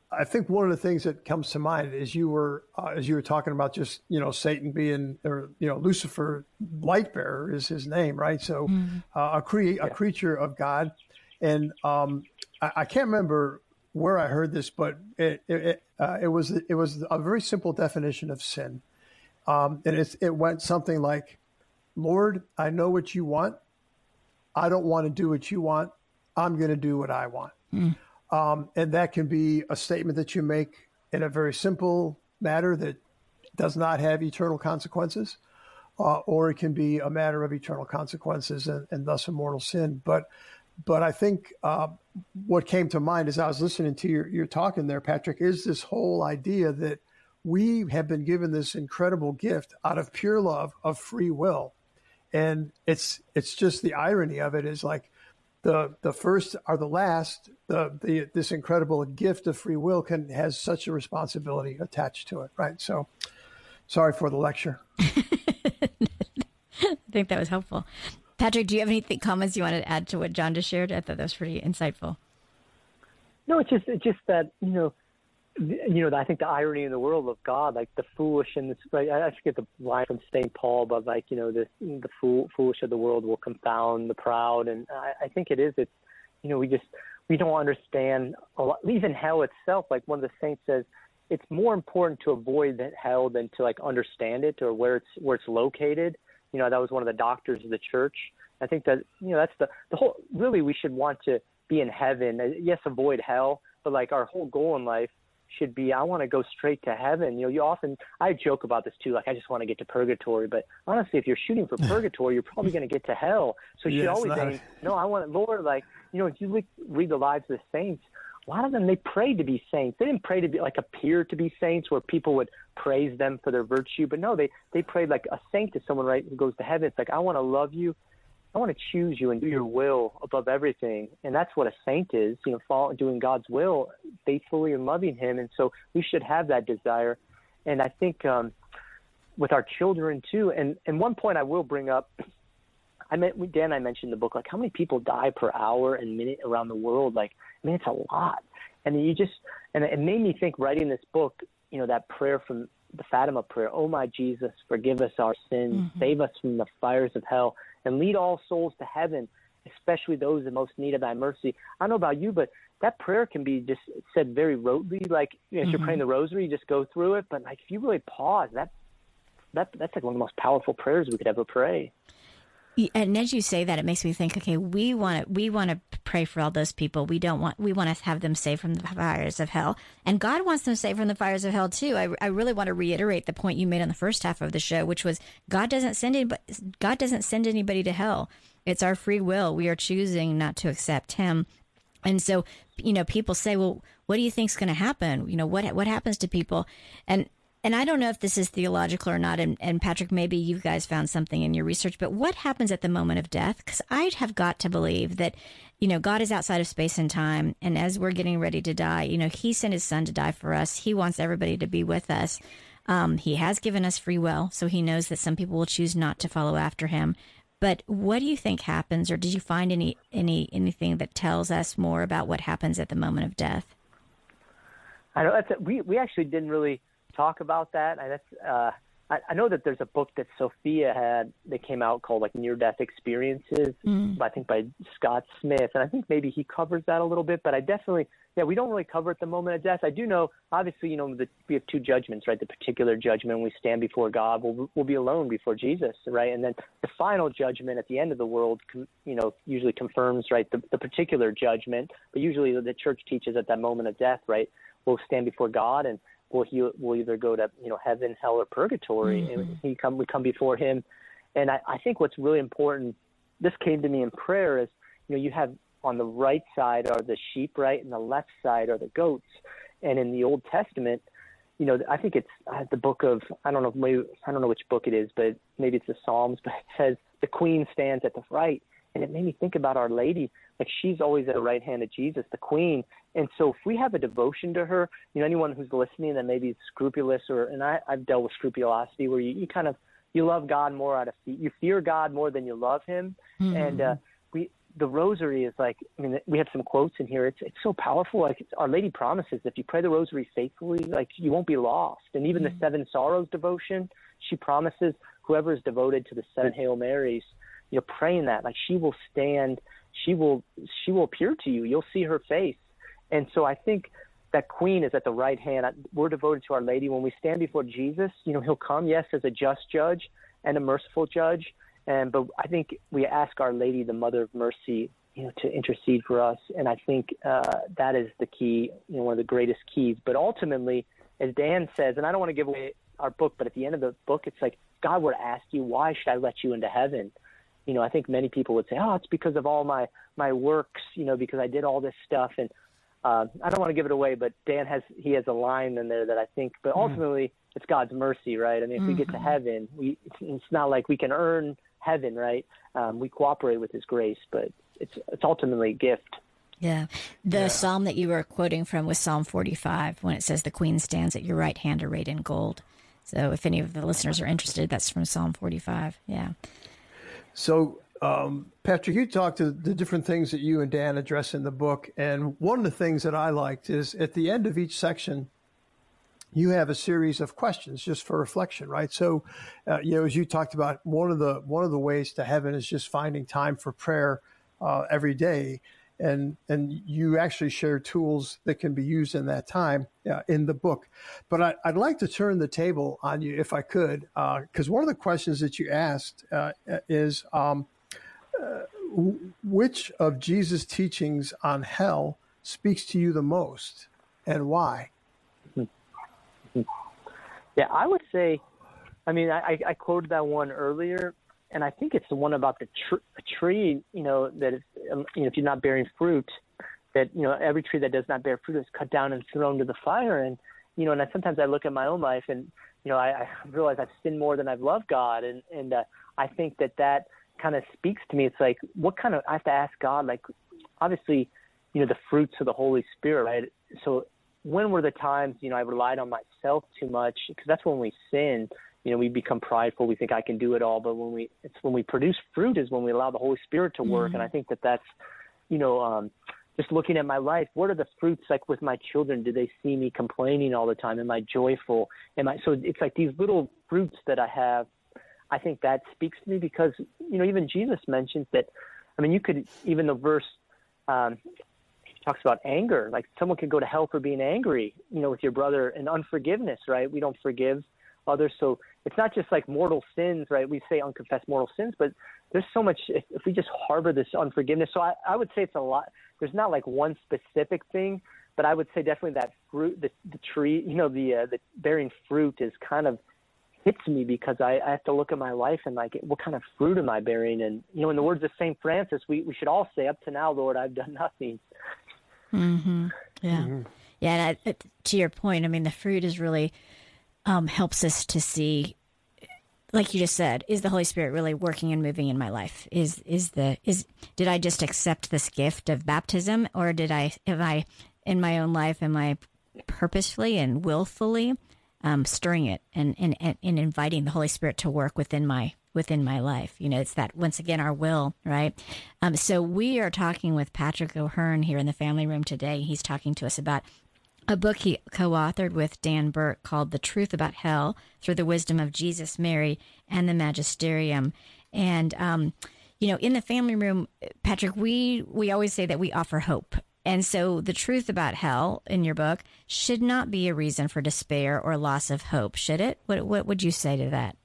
Speaker 3: I think one of the things that comes to mind is you were uh, as you were talking about just you know Satan being or you know Lucifer, light bearer is his name, right? So mm-hmm. uh, a cre- a creature of God, and um, I, I can't remember where I heard this, but it it, uh, it was it was a very simple definition of sin, um, and it it went something like, Lord, I know what you want. I don't want to do what you want. I'm going to do what I want. Mm. Um, and that can be a statement that you make in a very simple matter that does not have eternal consequences, uh, or it can be a matter of eternal consequences and, and thus a mortal sin. But but I think uh, what came to mind as I was listening to your, your talking there, Patrick, is this whole idea that we have been given this incredible gift out of pure love of free will. And it's it's just the irony of it is like, The the first are the last. The the this incredible gift of free will can has such a responsibility attached to it, right? So, sorry for the lecture.
Speaker 2: I think that was helpful. Patrick, do you have any th- comments you wanted to add to what John just shared? I thought that was pretty insightful.
Speaker 4: No, it's just it's just that you know, you know, I think the irony in the world of God, like the foolish and this, right, I forget the line from Saint Paul, but like, you know, the the fool, foolish of the world will confound the proud. And I, I think it is, it's, you know, we just, we don't understand a lot, even hell itself. Like one of the saints says, it's more important to avoid that hell than to like understand it or where it's, where it's located. You know, that was one of the doctors of the church. I think that, you know, that's the, the whole, really we should want to be in heaven. Yes, avoid hell, but like our whole goal in life should be, I want to go straight to heaven. You know, you often, I joke about this too, like I just want to get to purgatory, but honestly, if you're shooting for purgatory, you're probably going to get to hell. So you should
Speaker 3: yes,
Speaker 4: always say, no, I want, Lord, like, you know, if you read the lives of the saints, a lot of them, they prayed to be saints. They didn't pray to be like appear to be saints where people would praise them for their virtue, but no, they, they prayed like a saint is someone, right, who goes to heaven. It's like, I want to love you. I want to choose you and do your will above everything. And that's what a saint is, you know, following, doing God's will faithfully and loving him. And so we should have that desire. And I think um, with our children too, and, and one point I will bring up, I meant, Dan, I mentioned the book, like how many people die per hour and minute around the world? Like, I mean, it's a lot. And you just, and it made me think writing this book, you know, that prayer from the Fatima prayer, oh my Jesus, forgive us our sins, mm-hmm. save us from the fires of hell, and lead all souls to heaven, especially those in most need of thy mercy. I don't know about you, but that prayer can be just said very rotely, like you know, as mm-hmm. you're praying the rosary, you just go through it. But like if you really pause, that that that's like one of the most powerful prayers we could ever pray.
Speaker 2: And as you say that, it makes me think, okay, we want to we want to pray for all those people. We don't want we want to have them saved from the fires of hell, and God wants them saved from the fires of hell too. I, I really want to reiterate the point you made on the first half of the show, which was God doesn't send anybody, God doesn't send anybody to hell. It's our free will. We are choosing not to accept Him, and so you know, people say, well, what do you think's going to happen? You know, what what happens to people, and. And I don't know if this is theological or not, and, and Patrick, maybe you guys found something in your research, but what happens at the moment of death? Because I'd have got to believe that, you know, God is outside of space and time, and as we're getting ready to die, you know, He sent His Son to die for us. He wants everybody to be with us. Um, he has given us free will, so He knows that some people will choose not to follow after Him. But what do you think happens, or did you find any any anything that tells us more about what happens at the moment of death?
Speaker 4: I know that's a, we we actually didn't really talk about that. And that's, uh, I, I know that there's a book that Sophia had that came out called like Near Death Experiences, mm. I think by Scott Smith. And I think maybe he covers that a little bit, but I definitely, yeah, we don't really cover it the moment of death. I do know, obviously, you know, the, we have two judgments, right? The particular judgment, when we stand before God, we'll, we'll be alone before Jesus, right? And then the final judgment at the end of the world, you know, usually confirms, right, the, the particular judgment. But usually the church teaches at that moment of death, right, we'll stand before God and We'll, he, we'll either go to, you know, heaven, hell, or purgatory, mm-hmm. and he come, we come before Him. And I, I think what's really important, this came to me in prayer, is, you know, you have on the right side are the sheep, right, and the left side are the goats. And in the Old Testament, you know, I think it's uh, the book of, I don't know, maybe, I don't know which book it is, but maybe it's the Psalms, but it says the queen stands at the right. And it made me think about Our Lady. Like, she's always at the right hand of Jesus, the queen. And so if we have a devotion to her, you know, anyone who's listening that maybe is scrupulous, or, and I, I've dealt with scrupulosity, where you, you kind of, you love God more out of, you fear God more than you love Him. Mm-hmm. And uh, we, the rosary is like, I mean, we have some quotes in here. It's it's so powerful. Like it's, Our Lady promises, if you pray the rosary faithfully, like you won't be lost. And even mm-hmm. the Seven Sorrows devotion, she promises whoever is devoted to the seven Hail Marys, you know, praying that, like she will stand, she will she will appear to you. You'll see her face. And so I think that Queen is at the right hand. We're devoted to Our Lady. When we stand before Jesus, you know, he'll come, yes, as a just judge and a merciful judge. And but I think we ask Our Lady, the Mother of Mercy, you know, to intercede for us. And I think uh, that is the key, you know, one of the greatest keys. But ultimately, as Dan says, and I don't want to give away our book, but at the end of the book, it's like, God were to ask you, why should I let you into heaven? You know, I think many people would say, oh, it's because of all my, my works, you know, because I did all this stuff. And uh, I don't want to give it away, but Dan has, he has a line in there that I think, but ultimately mm-hmm. it's God's mercy, right? I mean, if mm-hmm. we get to heaven, we, it's, it's not like we can earn heaven, right? Um, we cooperate with his grace, but it's, it's ultimately a gift.
Speaker 2: Yeah. The
Speaker 3: yeah.
Speaker 2: psalm that you were quoting from was Psalm forty-five, when it says the Queen stands at your right hand arrayed in gold. So if any of the listeners are interested, that's from Psalm forty-five. Yeah.
Speaker 3: So, um, Patrick, you talked to the different things that you and Dan address in the book. And one of the things that I liked is at the end of each section, you have a series of questions just for reflection, right? So, uh, you know, as you talked about, one of the one of the ways to heaven is just finding time for prayer uh, every day. And and you actually share tools that can be used in that time uh, in the book. But I, I'd like to turn the table on you, if I could, because uh, one of the questions that you asked uh, is, um, uh, which of Jesus' teachings on hell speaks to you the most, and why?
Speaker 4: Yeah, I would say, I mean, I, I quoted that one earlier, and I think it's the one about the tr- tree, you know, that if, you know, if you're not bearing fruit, that, you know, every tree that does not bear fruit is cut down and thrown to the fire. And, you know, and I, sometimes I look at my own life and, you know, I, I realize I've sinned more than I've loved God. And, and uh, I think that that kind of speaks to me. It's like, what kind of, I have to ask God, like, obviously, you know, the fruits of the Holy Spirit, right? So when were the times, you know, I relied on myself too much? Because that's when we sin. You know, we become prideful. We think I can do it all. But when we, it's when we produce fruit is when we allow the Holy Spirit to work. Mm-hmm. And I think that that's, you know, um, just looking at my life, what are the fruits like with my children? Do they see me complaining all the time? Am I joyful? Am I, so it's like these little fruits that I have. I think that speaks to me because, you know, even Jesus mentions that, I mean, you could, even the verse, um, talks about anger, like someone could go to hell for being angry, you know, with your brother, and unforgiveness, right? We don't forgive others. So it's not just like mortal sins, right? We say unconfessed mortal sins, but there's so much, if, if we just harbor this unforgiveness. So I, I would say it's a lot. There's not like one specific thing, but I would say definitely that fruit, the, the tree, you know, the, uh, the bearing fruit is kind of hits me because I, I have to look at my life and like, what kind of fruit am I bearing? And, you know, in the words of Saint Francis, we, we should all say, up to now, Lord, I've done nothing.
Speaker 2: Mm-hmm. Yeah. Mm-hmm. Yeah. And I, to your point, I mean, the fruit is really um, helps us to see, like you just said, is the Holy Spirit really working and moving in my life? Is, is the, is, did I just accept this gift of baptism, or did I, have I in my own life, am I purposefully and willfully um, stirring it and, and, and inviting the Holy Spirit to work within my within my life? You know, it's that, once again, our will, right? Um, so we are talking with Patrick O'Hearn here in the family room today. He's talking to us about a book he co-authored with Dan Burke called The Truth About Hell Through the Wisdom of Jesus, Mary, and the Magisterium. And, um, you know, in the family room, Patrick, we, we always say that we offer hope. And so the truth about hell in your book should not be a reason for despair or loss of hope, should it? What, what would you say to that?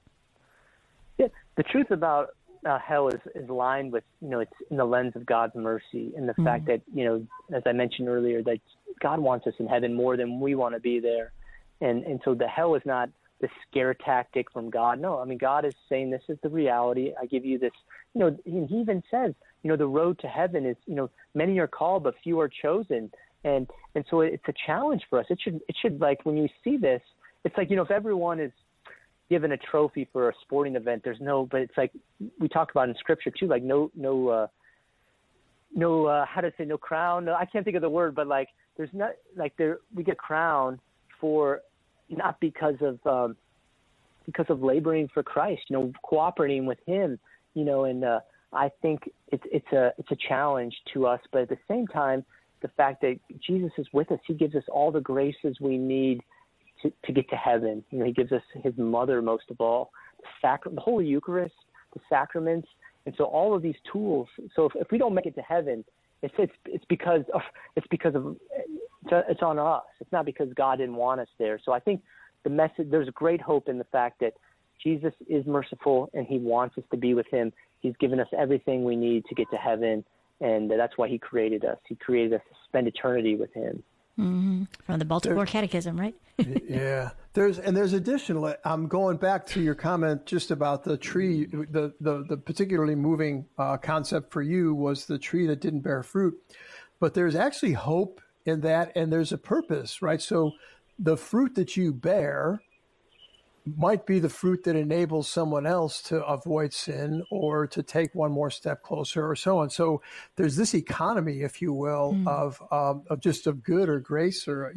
Speaker 4: Yeah, the truth about uh, hell is, is lined with, you know, it's in the lens of God's mercy and the mm-hmm. fact that, you know, as I mentioned earlier, that God wants us in heaven more than we want to be there. And and so the hell is not the scare tactic from God. No, I mean, God is saying this is the reality. I give you this, you know, he even says, you know, the road to heaven is, you know, many are called, but few are chosen. And and so it's a challenge for us. It should, it should like, when you see this, it's like, you know, if everyone is given a trophy for a sporting event, there's no, but it's like we talk about in scripture too, like no, no, uh, no, uh, how to say no crown. No, I can't think of the word, but like, there's not like there, we get crowned for not because of, um, because of laboring for Christ, you know, cooperating with him, you know, and, uh, I think it's it's a it's a challenge to us. But at the same time, the fact that Jesus is with us, he gives us all the graces we need to, to get to heaven. You know, he gives us his mother most of all, the sacrament, the Holy Eucharist, the sacraments, and so all of these tools. So if, if we don't make it to heaven, it's it's it's because of it's because of it's on us. It's not because God didn't want us there. So I think the message, there's great hope in the fact that Jesus is merciful and he wants us to be with him. He's given us everything we need to get to heaven, and that's why he created us. He created us to spend eternity with him.
Speaker 2: Mm-hmm. From the Baltimore there, Catechism, right?
Speaker 3: Yeah. There's and there's additional. I'm going back to your comment just about the tree. The the, the particularly moving uh, concept for you was the tree that didn't bear fruit, but there's actually hope in that, and there's a purpose, right? So the fruit that you bear might be the fruit that enables someone else to avoid sin or to take one more step closer or so on. So there's this economy, if you will, mm. of um, of just of good or grace or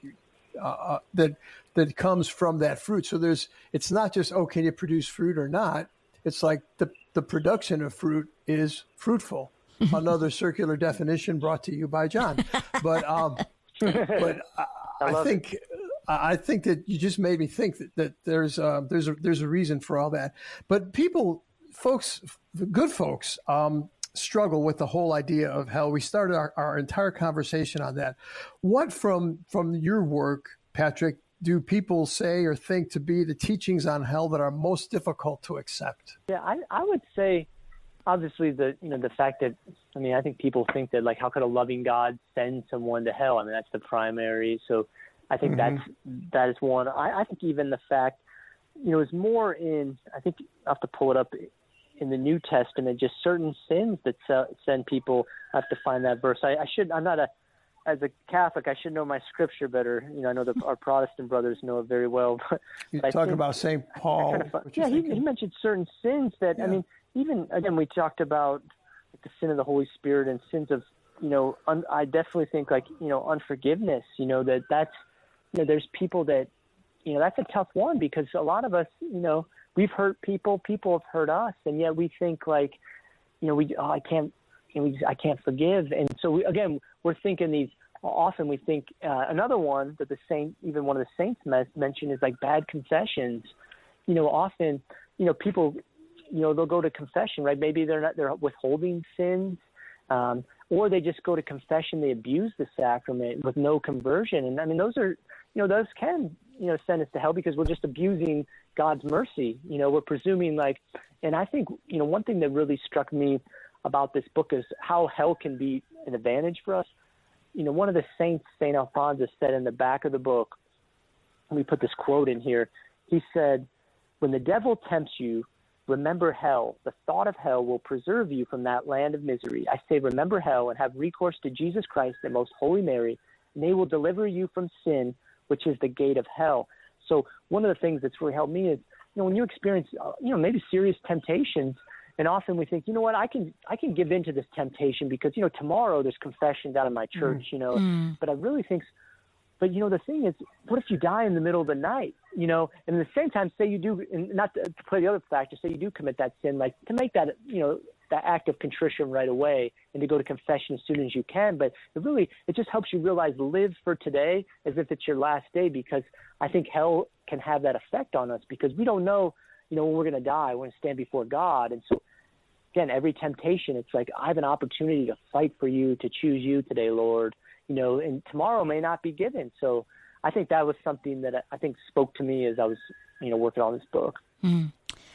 Speaker 3: uh, that that comes from that fruit. So there's it's not just, oh, can you produce fruit or not? It's like the, the production of fruit is fruitful. Another circular definition brought to you by John. But um, but I, I think it. I think that you just made me think that, that there's uh, there's a there's a reason for all that. But people, folks, good folks, um, struggle with the whole idea of hell. We started our, our entire conversation on that. What from from your work, Patrick, do people say or think to be the teachings on hell that are most difficult to accept?
Speaker 4: Yeah, I, I would say, obviously, the you know the fact that, I mean, I think people think that, like, how could a loving God send someone to hell? I mean, that's the primary. So I think mm-hmm. that's that is one. I, I think even the fact, you know, is more in, I think I have to pull it up in the New Testament, just certain sins that send people. I have to find that verse. I, I should, I'm not a, as a Catholic, I should know my scripture better. You know, I know that our Protestant brothers know it very well. But,
Speaker 3: you
Speaker 4: but
Speaker 3: talk
Speaker 4: think,
Speaker 3: about Saint Paul.
Speaker 4: Kind of, yeah, he, he mentioned certain sins that, yeah. I mean, even, again, we talked about the sin of the Holy Spirit and sins of, you know, un, I definitely think, like, you know, unforgiveness, you know, that that's, you know, there's people that, you know, that's a tough one because a lot of us, you know, we've hurt people, people have hurt us, and yet we think, like, you know, we, oh, I can't, you know, we, I can't forgive. And so, we, again, we're thinking these, often we think, uh, another one that the saint, even one of the saints mentioned is, like, bad confessions. You know, often, you know, people, you know, they'll go to confession, right? Maybe they're not, they're withholding sins, um, or they just go to confession, they abuse the sacrament with no conversion. And I mean, those are, you know, those can, you know, send us to hell because we're just abusing God's mercy. You know, we're presuming, like, and I think, you know, one thing that really struck me about this book is how hell can be an advantage for us. You know, one of the saints, Saint Alphonsus, said in the back of the book, let me put this quote in here. He said, "When the devil tempts you, remember hell. The thought of hell will preserve you from that land of misery. I say, remember hell and have recourse to Jesus Christ and Most Holy Mary, and they will deliver you from sin, which is the gate of hell." So one of the things that's really helped me is, you know, when you experience, uh, you know, maybe serious temptations, and often we think, you know what, I can I can give in to this temptation because, you know, tomorrow there's confessions out of my church, mm. you know. Mm. But I really think, but, you know, the thing is, what if you die in the middle of the night, you know, and at the same time, say you do, and not to, to play the other factor, say you do commit that sin, like to make that, you know, that act of contrition right away and to go to confession as soon as you can. But it really, it just helps you realize, live for today as if it's your last day, because I think hell can have that effect on us because we don't know, you know, when we're going to die, we're going to stand before God. And so, again, every temptation, it's like, I have an opportunity to fight for you, to choose you today, Lord. You know, and tomorrow may not be given. So I think that was something that I think spoke to me as I was, you know, working on this book.
Speaker 2: Mm.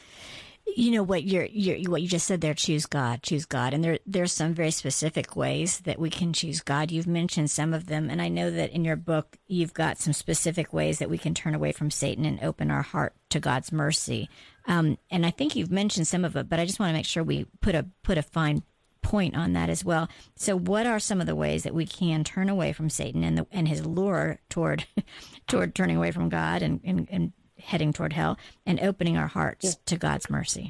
Speaker 2: You know what you're, you're, what you just said there, choose God, choose God. And there, there's some very specific ways that we can choose God. You've mentioned some of them. And I know that in your book, you've got some specific ways that we can turn away from Satan and open our heart to God's mercy. Um, and I think you've mentioned some of it, but I just want to make sure we put a, put a fine point on that as well. So what are some of the ways that we can turn away from Satan and the, and his lure toward toward turning away from God and, and, and heading toward hell and opening our hearts yeah. to God's mercy?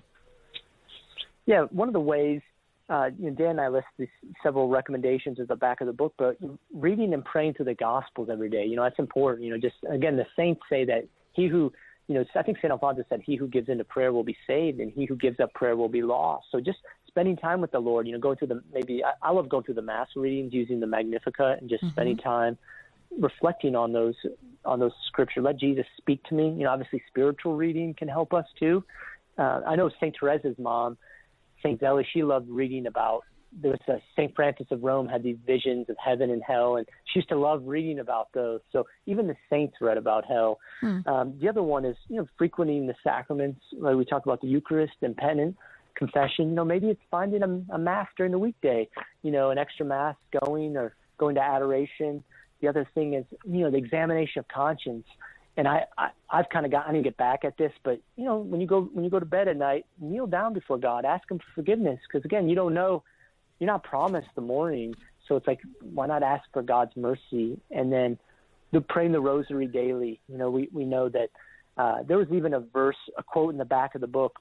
Speaker 4: Yeah, one of the ways, uh, you know, Dan and I list these several recommendations at the back of the book, but reading and praying through the Gospels every day, you know, that's important. You know, just, again, the saints say that he who, you know, I think Saint Alphonsus said, he who gives into prayer will be saved, and he who gives up prayer will be lost. So just spending time with the Lord, you know, going through the, maybe, I, I love going through the Mass readings, using the Magnificat, and just mm-hmm. spending time reflecting on those, on those scriptures. Let Jesus speak to me. You know, obviously spiritual reading can help us too. Uh, I know Saint Teresa's mom, Saint Zelie, she loved reading about, there was a Saint Francis of Rome had these visions of heaven and hell, and she used to love reading about those. So even the saints read about hell. Hmm. Um, the other one is, you know, frequenting the sacraments. Like we talk about the Eucharist and penance, confession. You know, maybe it's finding a, a mass during the weekday, you know, an extra mass going, or going to adoration. The other thing is, you know, the examination of conscience. And I, I, I've kind of got, I need to get back at this, but, you know, when you go, when you go to bed at night, kneel down before God, ask him for forgiveness. Because again, you don't know, you're not promised the morning. So it's like, why not ask for God's mercy? And then the praying the rosary daily. You know, we, we know that uh, there was even a verse, a quote in the back of the book.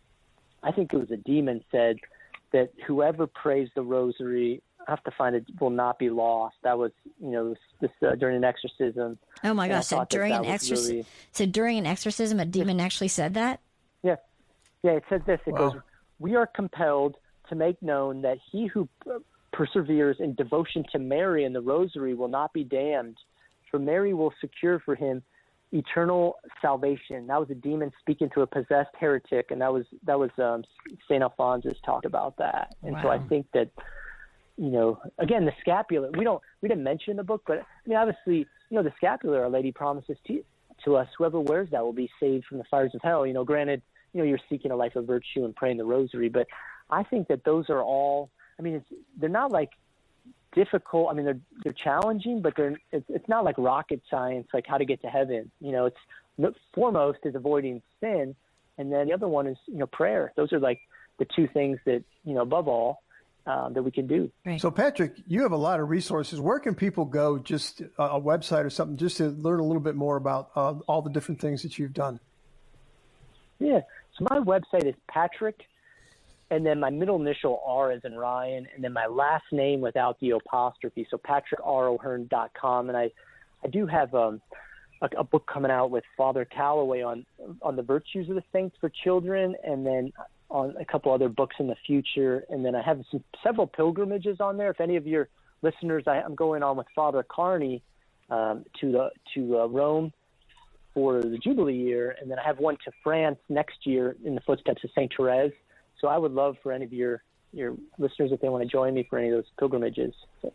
Speaker 4: I think it was a demon said that whoever prays the rosary, I have to find it, will not be lost. That was, you know, this, uh, during an exorcism.
Speaker 2: Oh my gosh! So during that, that an exorcism, really... so during an exorcism, a demon yeah. actually said that.
Speaker 4: Yeah, yeah. It says this. It
Speaker 3: wow.
Speaker 4: goes, "We are compelled to make known that he who perseveres in devotion to Mary and the Rosary will not be damned, for Mary will secure for him eternal salvation." That was a demon speaking to a possessed heretic, and that was that was um, Saint Alphonsus talked about that. And
Speaker 2: wow.
Speaker 4: so I think that, you know, again, the scapular, we don't, we didn't mention in the book, but I mean, obviously, you know, the scapular, Our Lady promises to, to us, whoever wears that will be saved from the fires of hell. You know, granted, you know, you're seeking a life of virtue and praying the rosary, but I think that those are all, I mean, it's, they're not like difficult. I mean, they're, they're challenging, but they're, it's, it's not like rocket science, like how to get to heaven. You know, it's foremost is avoiding sin. And then the other one is, you know, prayer. Those are like the two things that, you know, above all, Um, that we can do.
Speaker 2: Right.
Speaker 3: So, Patrick, you have a lot of resources. Where can people go, just a, a website or something, just to learn a little bit more about uh, all the different things that you've done?
Speaker 4: Yeah. So my website is Patrick, and then my middle initial R as in Ryan, and then my last name without the apostrophe. So patrick r o'hearn dot com. And I, I do have um, a, a book coming out with Father Calloway on on the virtues of the saints for children, and then on a couple other books in the future. And then I have some, several pilgrimages on there. If any of your listeners, I, I'm going on with Father Carney um, to the to uh, Rome for the Jubilee year. And then I have one to France next year in the footsteps of Saint Therese. So I would love for any of your, your listeners, if they want to join me for any of those pilgrimages. So.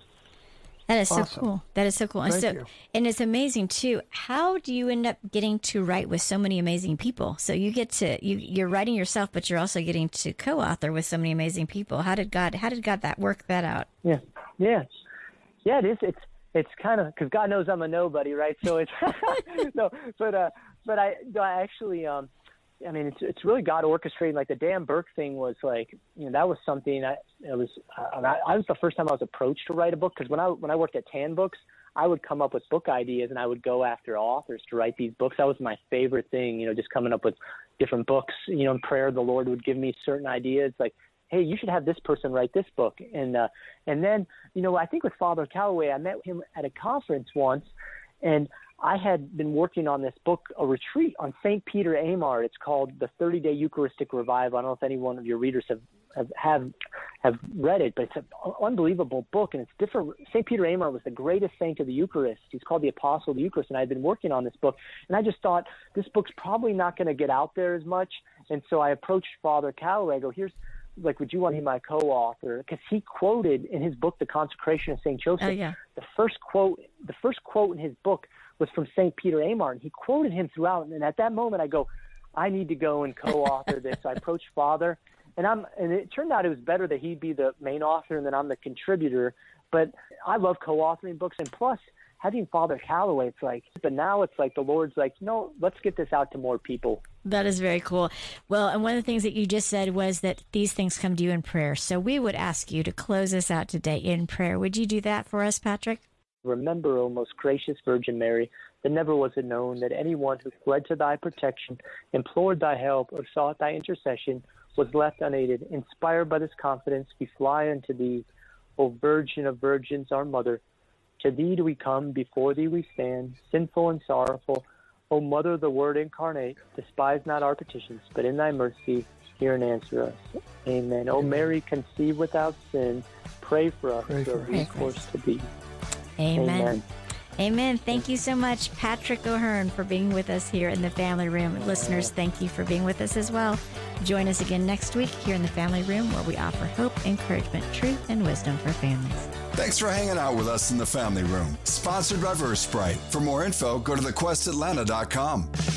Speaker 2: That is
Speaker 3: awesome.
Speaker 2: so cool. That is so cool. And
Speaker 3: Thank
Speaker 2: so,
Speaker 3: you.
Speaker 2: and it's amazing too. How do you end up getting to write with so many amazing people? So you get to you you're writing yourself, but you're also getting to co-author with so many amazing people. How did God? How did God that work that out?
Speaker 4: Yeah, yeah, yeah. It is. It's it's kind of because God knows I'm a nobody, right? So it's no, but uh, but I I actually um. I mean, it's it's really God orchestrating. Like the Dan Burke thing was like, you know, that was something I it was. I, I was the first time I was approached to write a book, because when I when I worked at Tan Books, I would come up with book ideas and I would go after authors to write these books. That was my favorite thing, you know, just coming up with different books. You know, in prayer, the Lord would give me certain ideas, like, hey, you should have this person write this book. And uh, and then, you know, I think with Father Calloway, I met him at a conference once, and I had been working on this book, a retreat on Saint Peter Amar. It's called The thirty-day Eucharistic Revival. I don't know if any one of your readers have have have, have read it, but it's an unbelievable book, and it's different. Saint Peter Amar was the greatest saint of the Eucharist. He's called the Apostle of the Eucharist, and I had been working on this book, and I just thought this book's probably not going to get out there as much, and so I approached Father Calloway. I go, here's, like, would you want to be my co-author? Because he quoted in his book, The Consecration of Saint Joseph,
Speaker 2: oh, yeah.
Speaker 4: the first quote, the first quote in his book was from Saint Peter Amar, and he quoted him throughout. And at that moment, I go, I need to go and co-author this. So I approached Father, and I'm, and it turned out it was better that he'd be the main author and then I'm the contributor. But I love co-authoring books, and plus having Father Calloway, it's like, but now it's like the Lord's like, no, let's get this out to more people.
Speaker 2: That is very cool. Well, and one of the things that you just said was that these things come to you in prayer. So we would ask you to close us out today in prayer. Would you do that for us, Patrick?
Speaker 4: Remember, O most gracious Virgin Mary, that never was it known that anyone who fled to thy protection, implored thy help, or sought thy intercession was left unaided. Inspired by this confidence, we fly unto thee, O Virgin of Virgins, our Mother. To thee do we come, before thee we stand, sinful and sorrowful. O Mother of the Word incarnate, despise not our petitions, but in thy mercy hear and answer us. Amen. Oh, Mary, conceived without sin, pray for us
Speaker 3: Pray
Speaker 4: who
Speaker 3: for
Speaker 4: have
Speaker 3: us.
Speaker 4: recourse to be.
Speaker 2: Amen.
Speaker 4: Amen.
Speaker 2: Amen. Thank you so much, Patrick O'Hearn, for being with us here in the Family Room. Listeners, thank you for being with us as well. Join us again next week here in the Family Room, where we offer hope, encouragement, truth, and wisdom for families.
Speaker 1: Thanks for hanging out with us in the Family Room. Sponsored by VerseBrite. For more info, go to the quest atlanta dot com.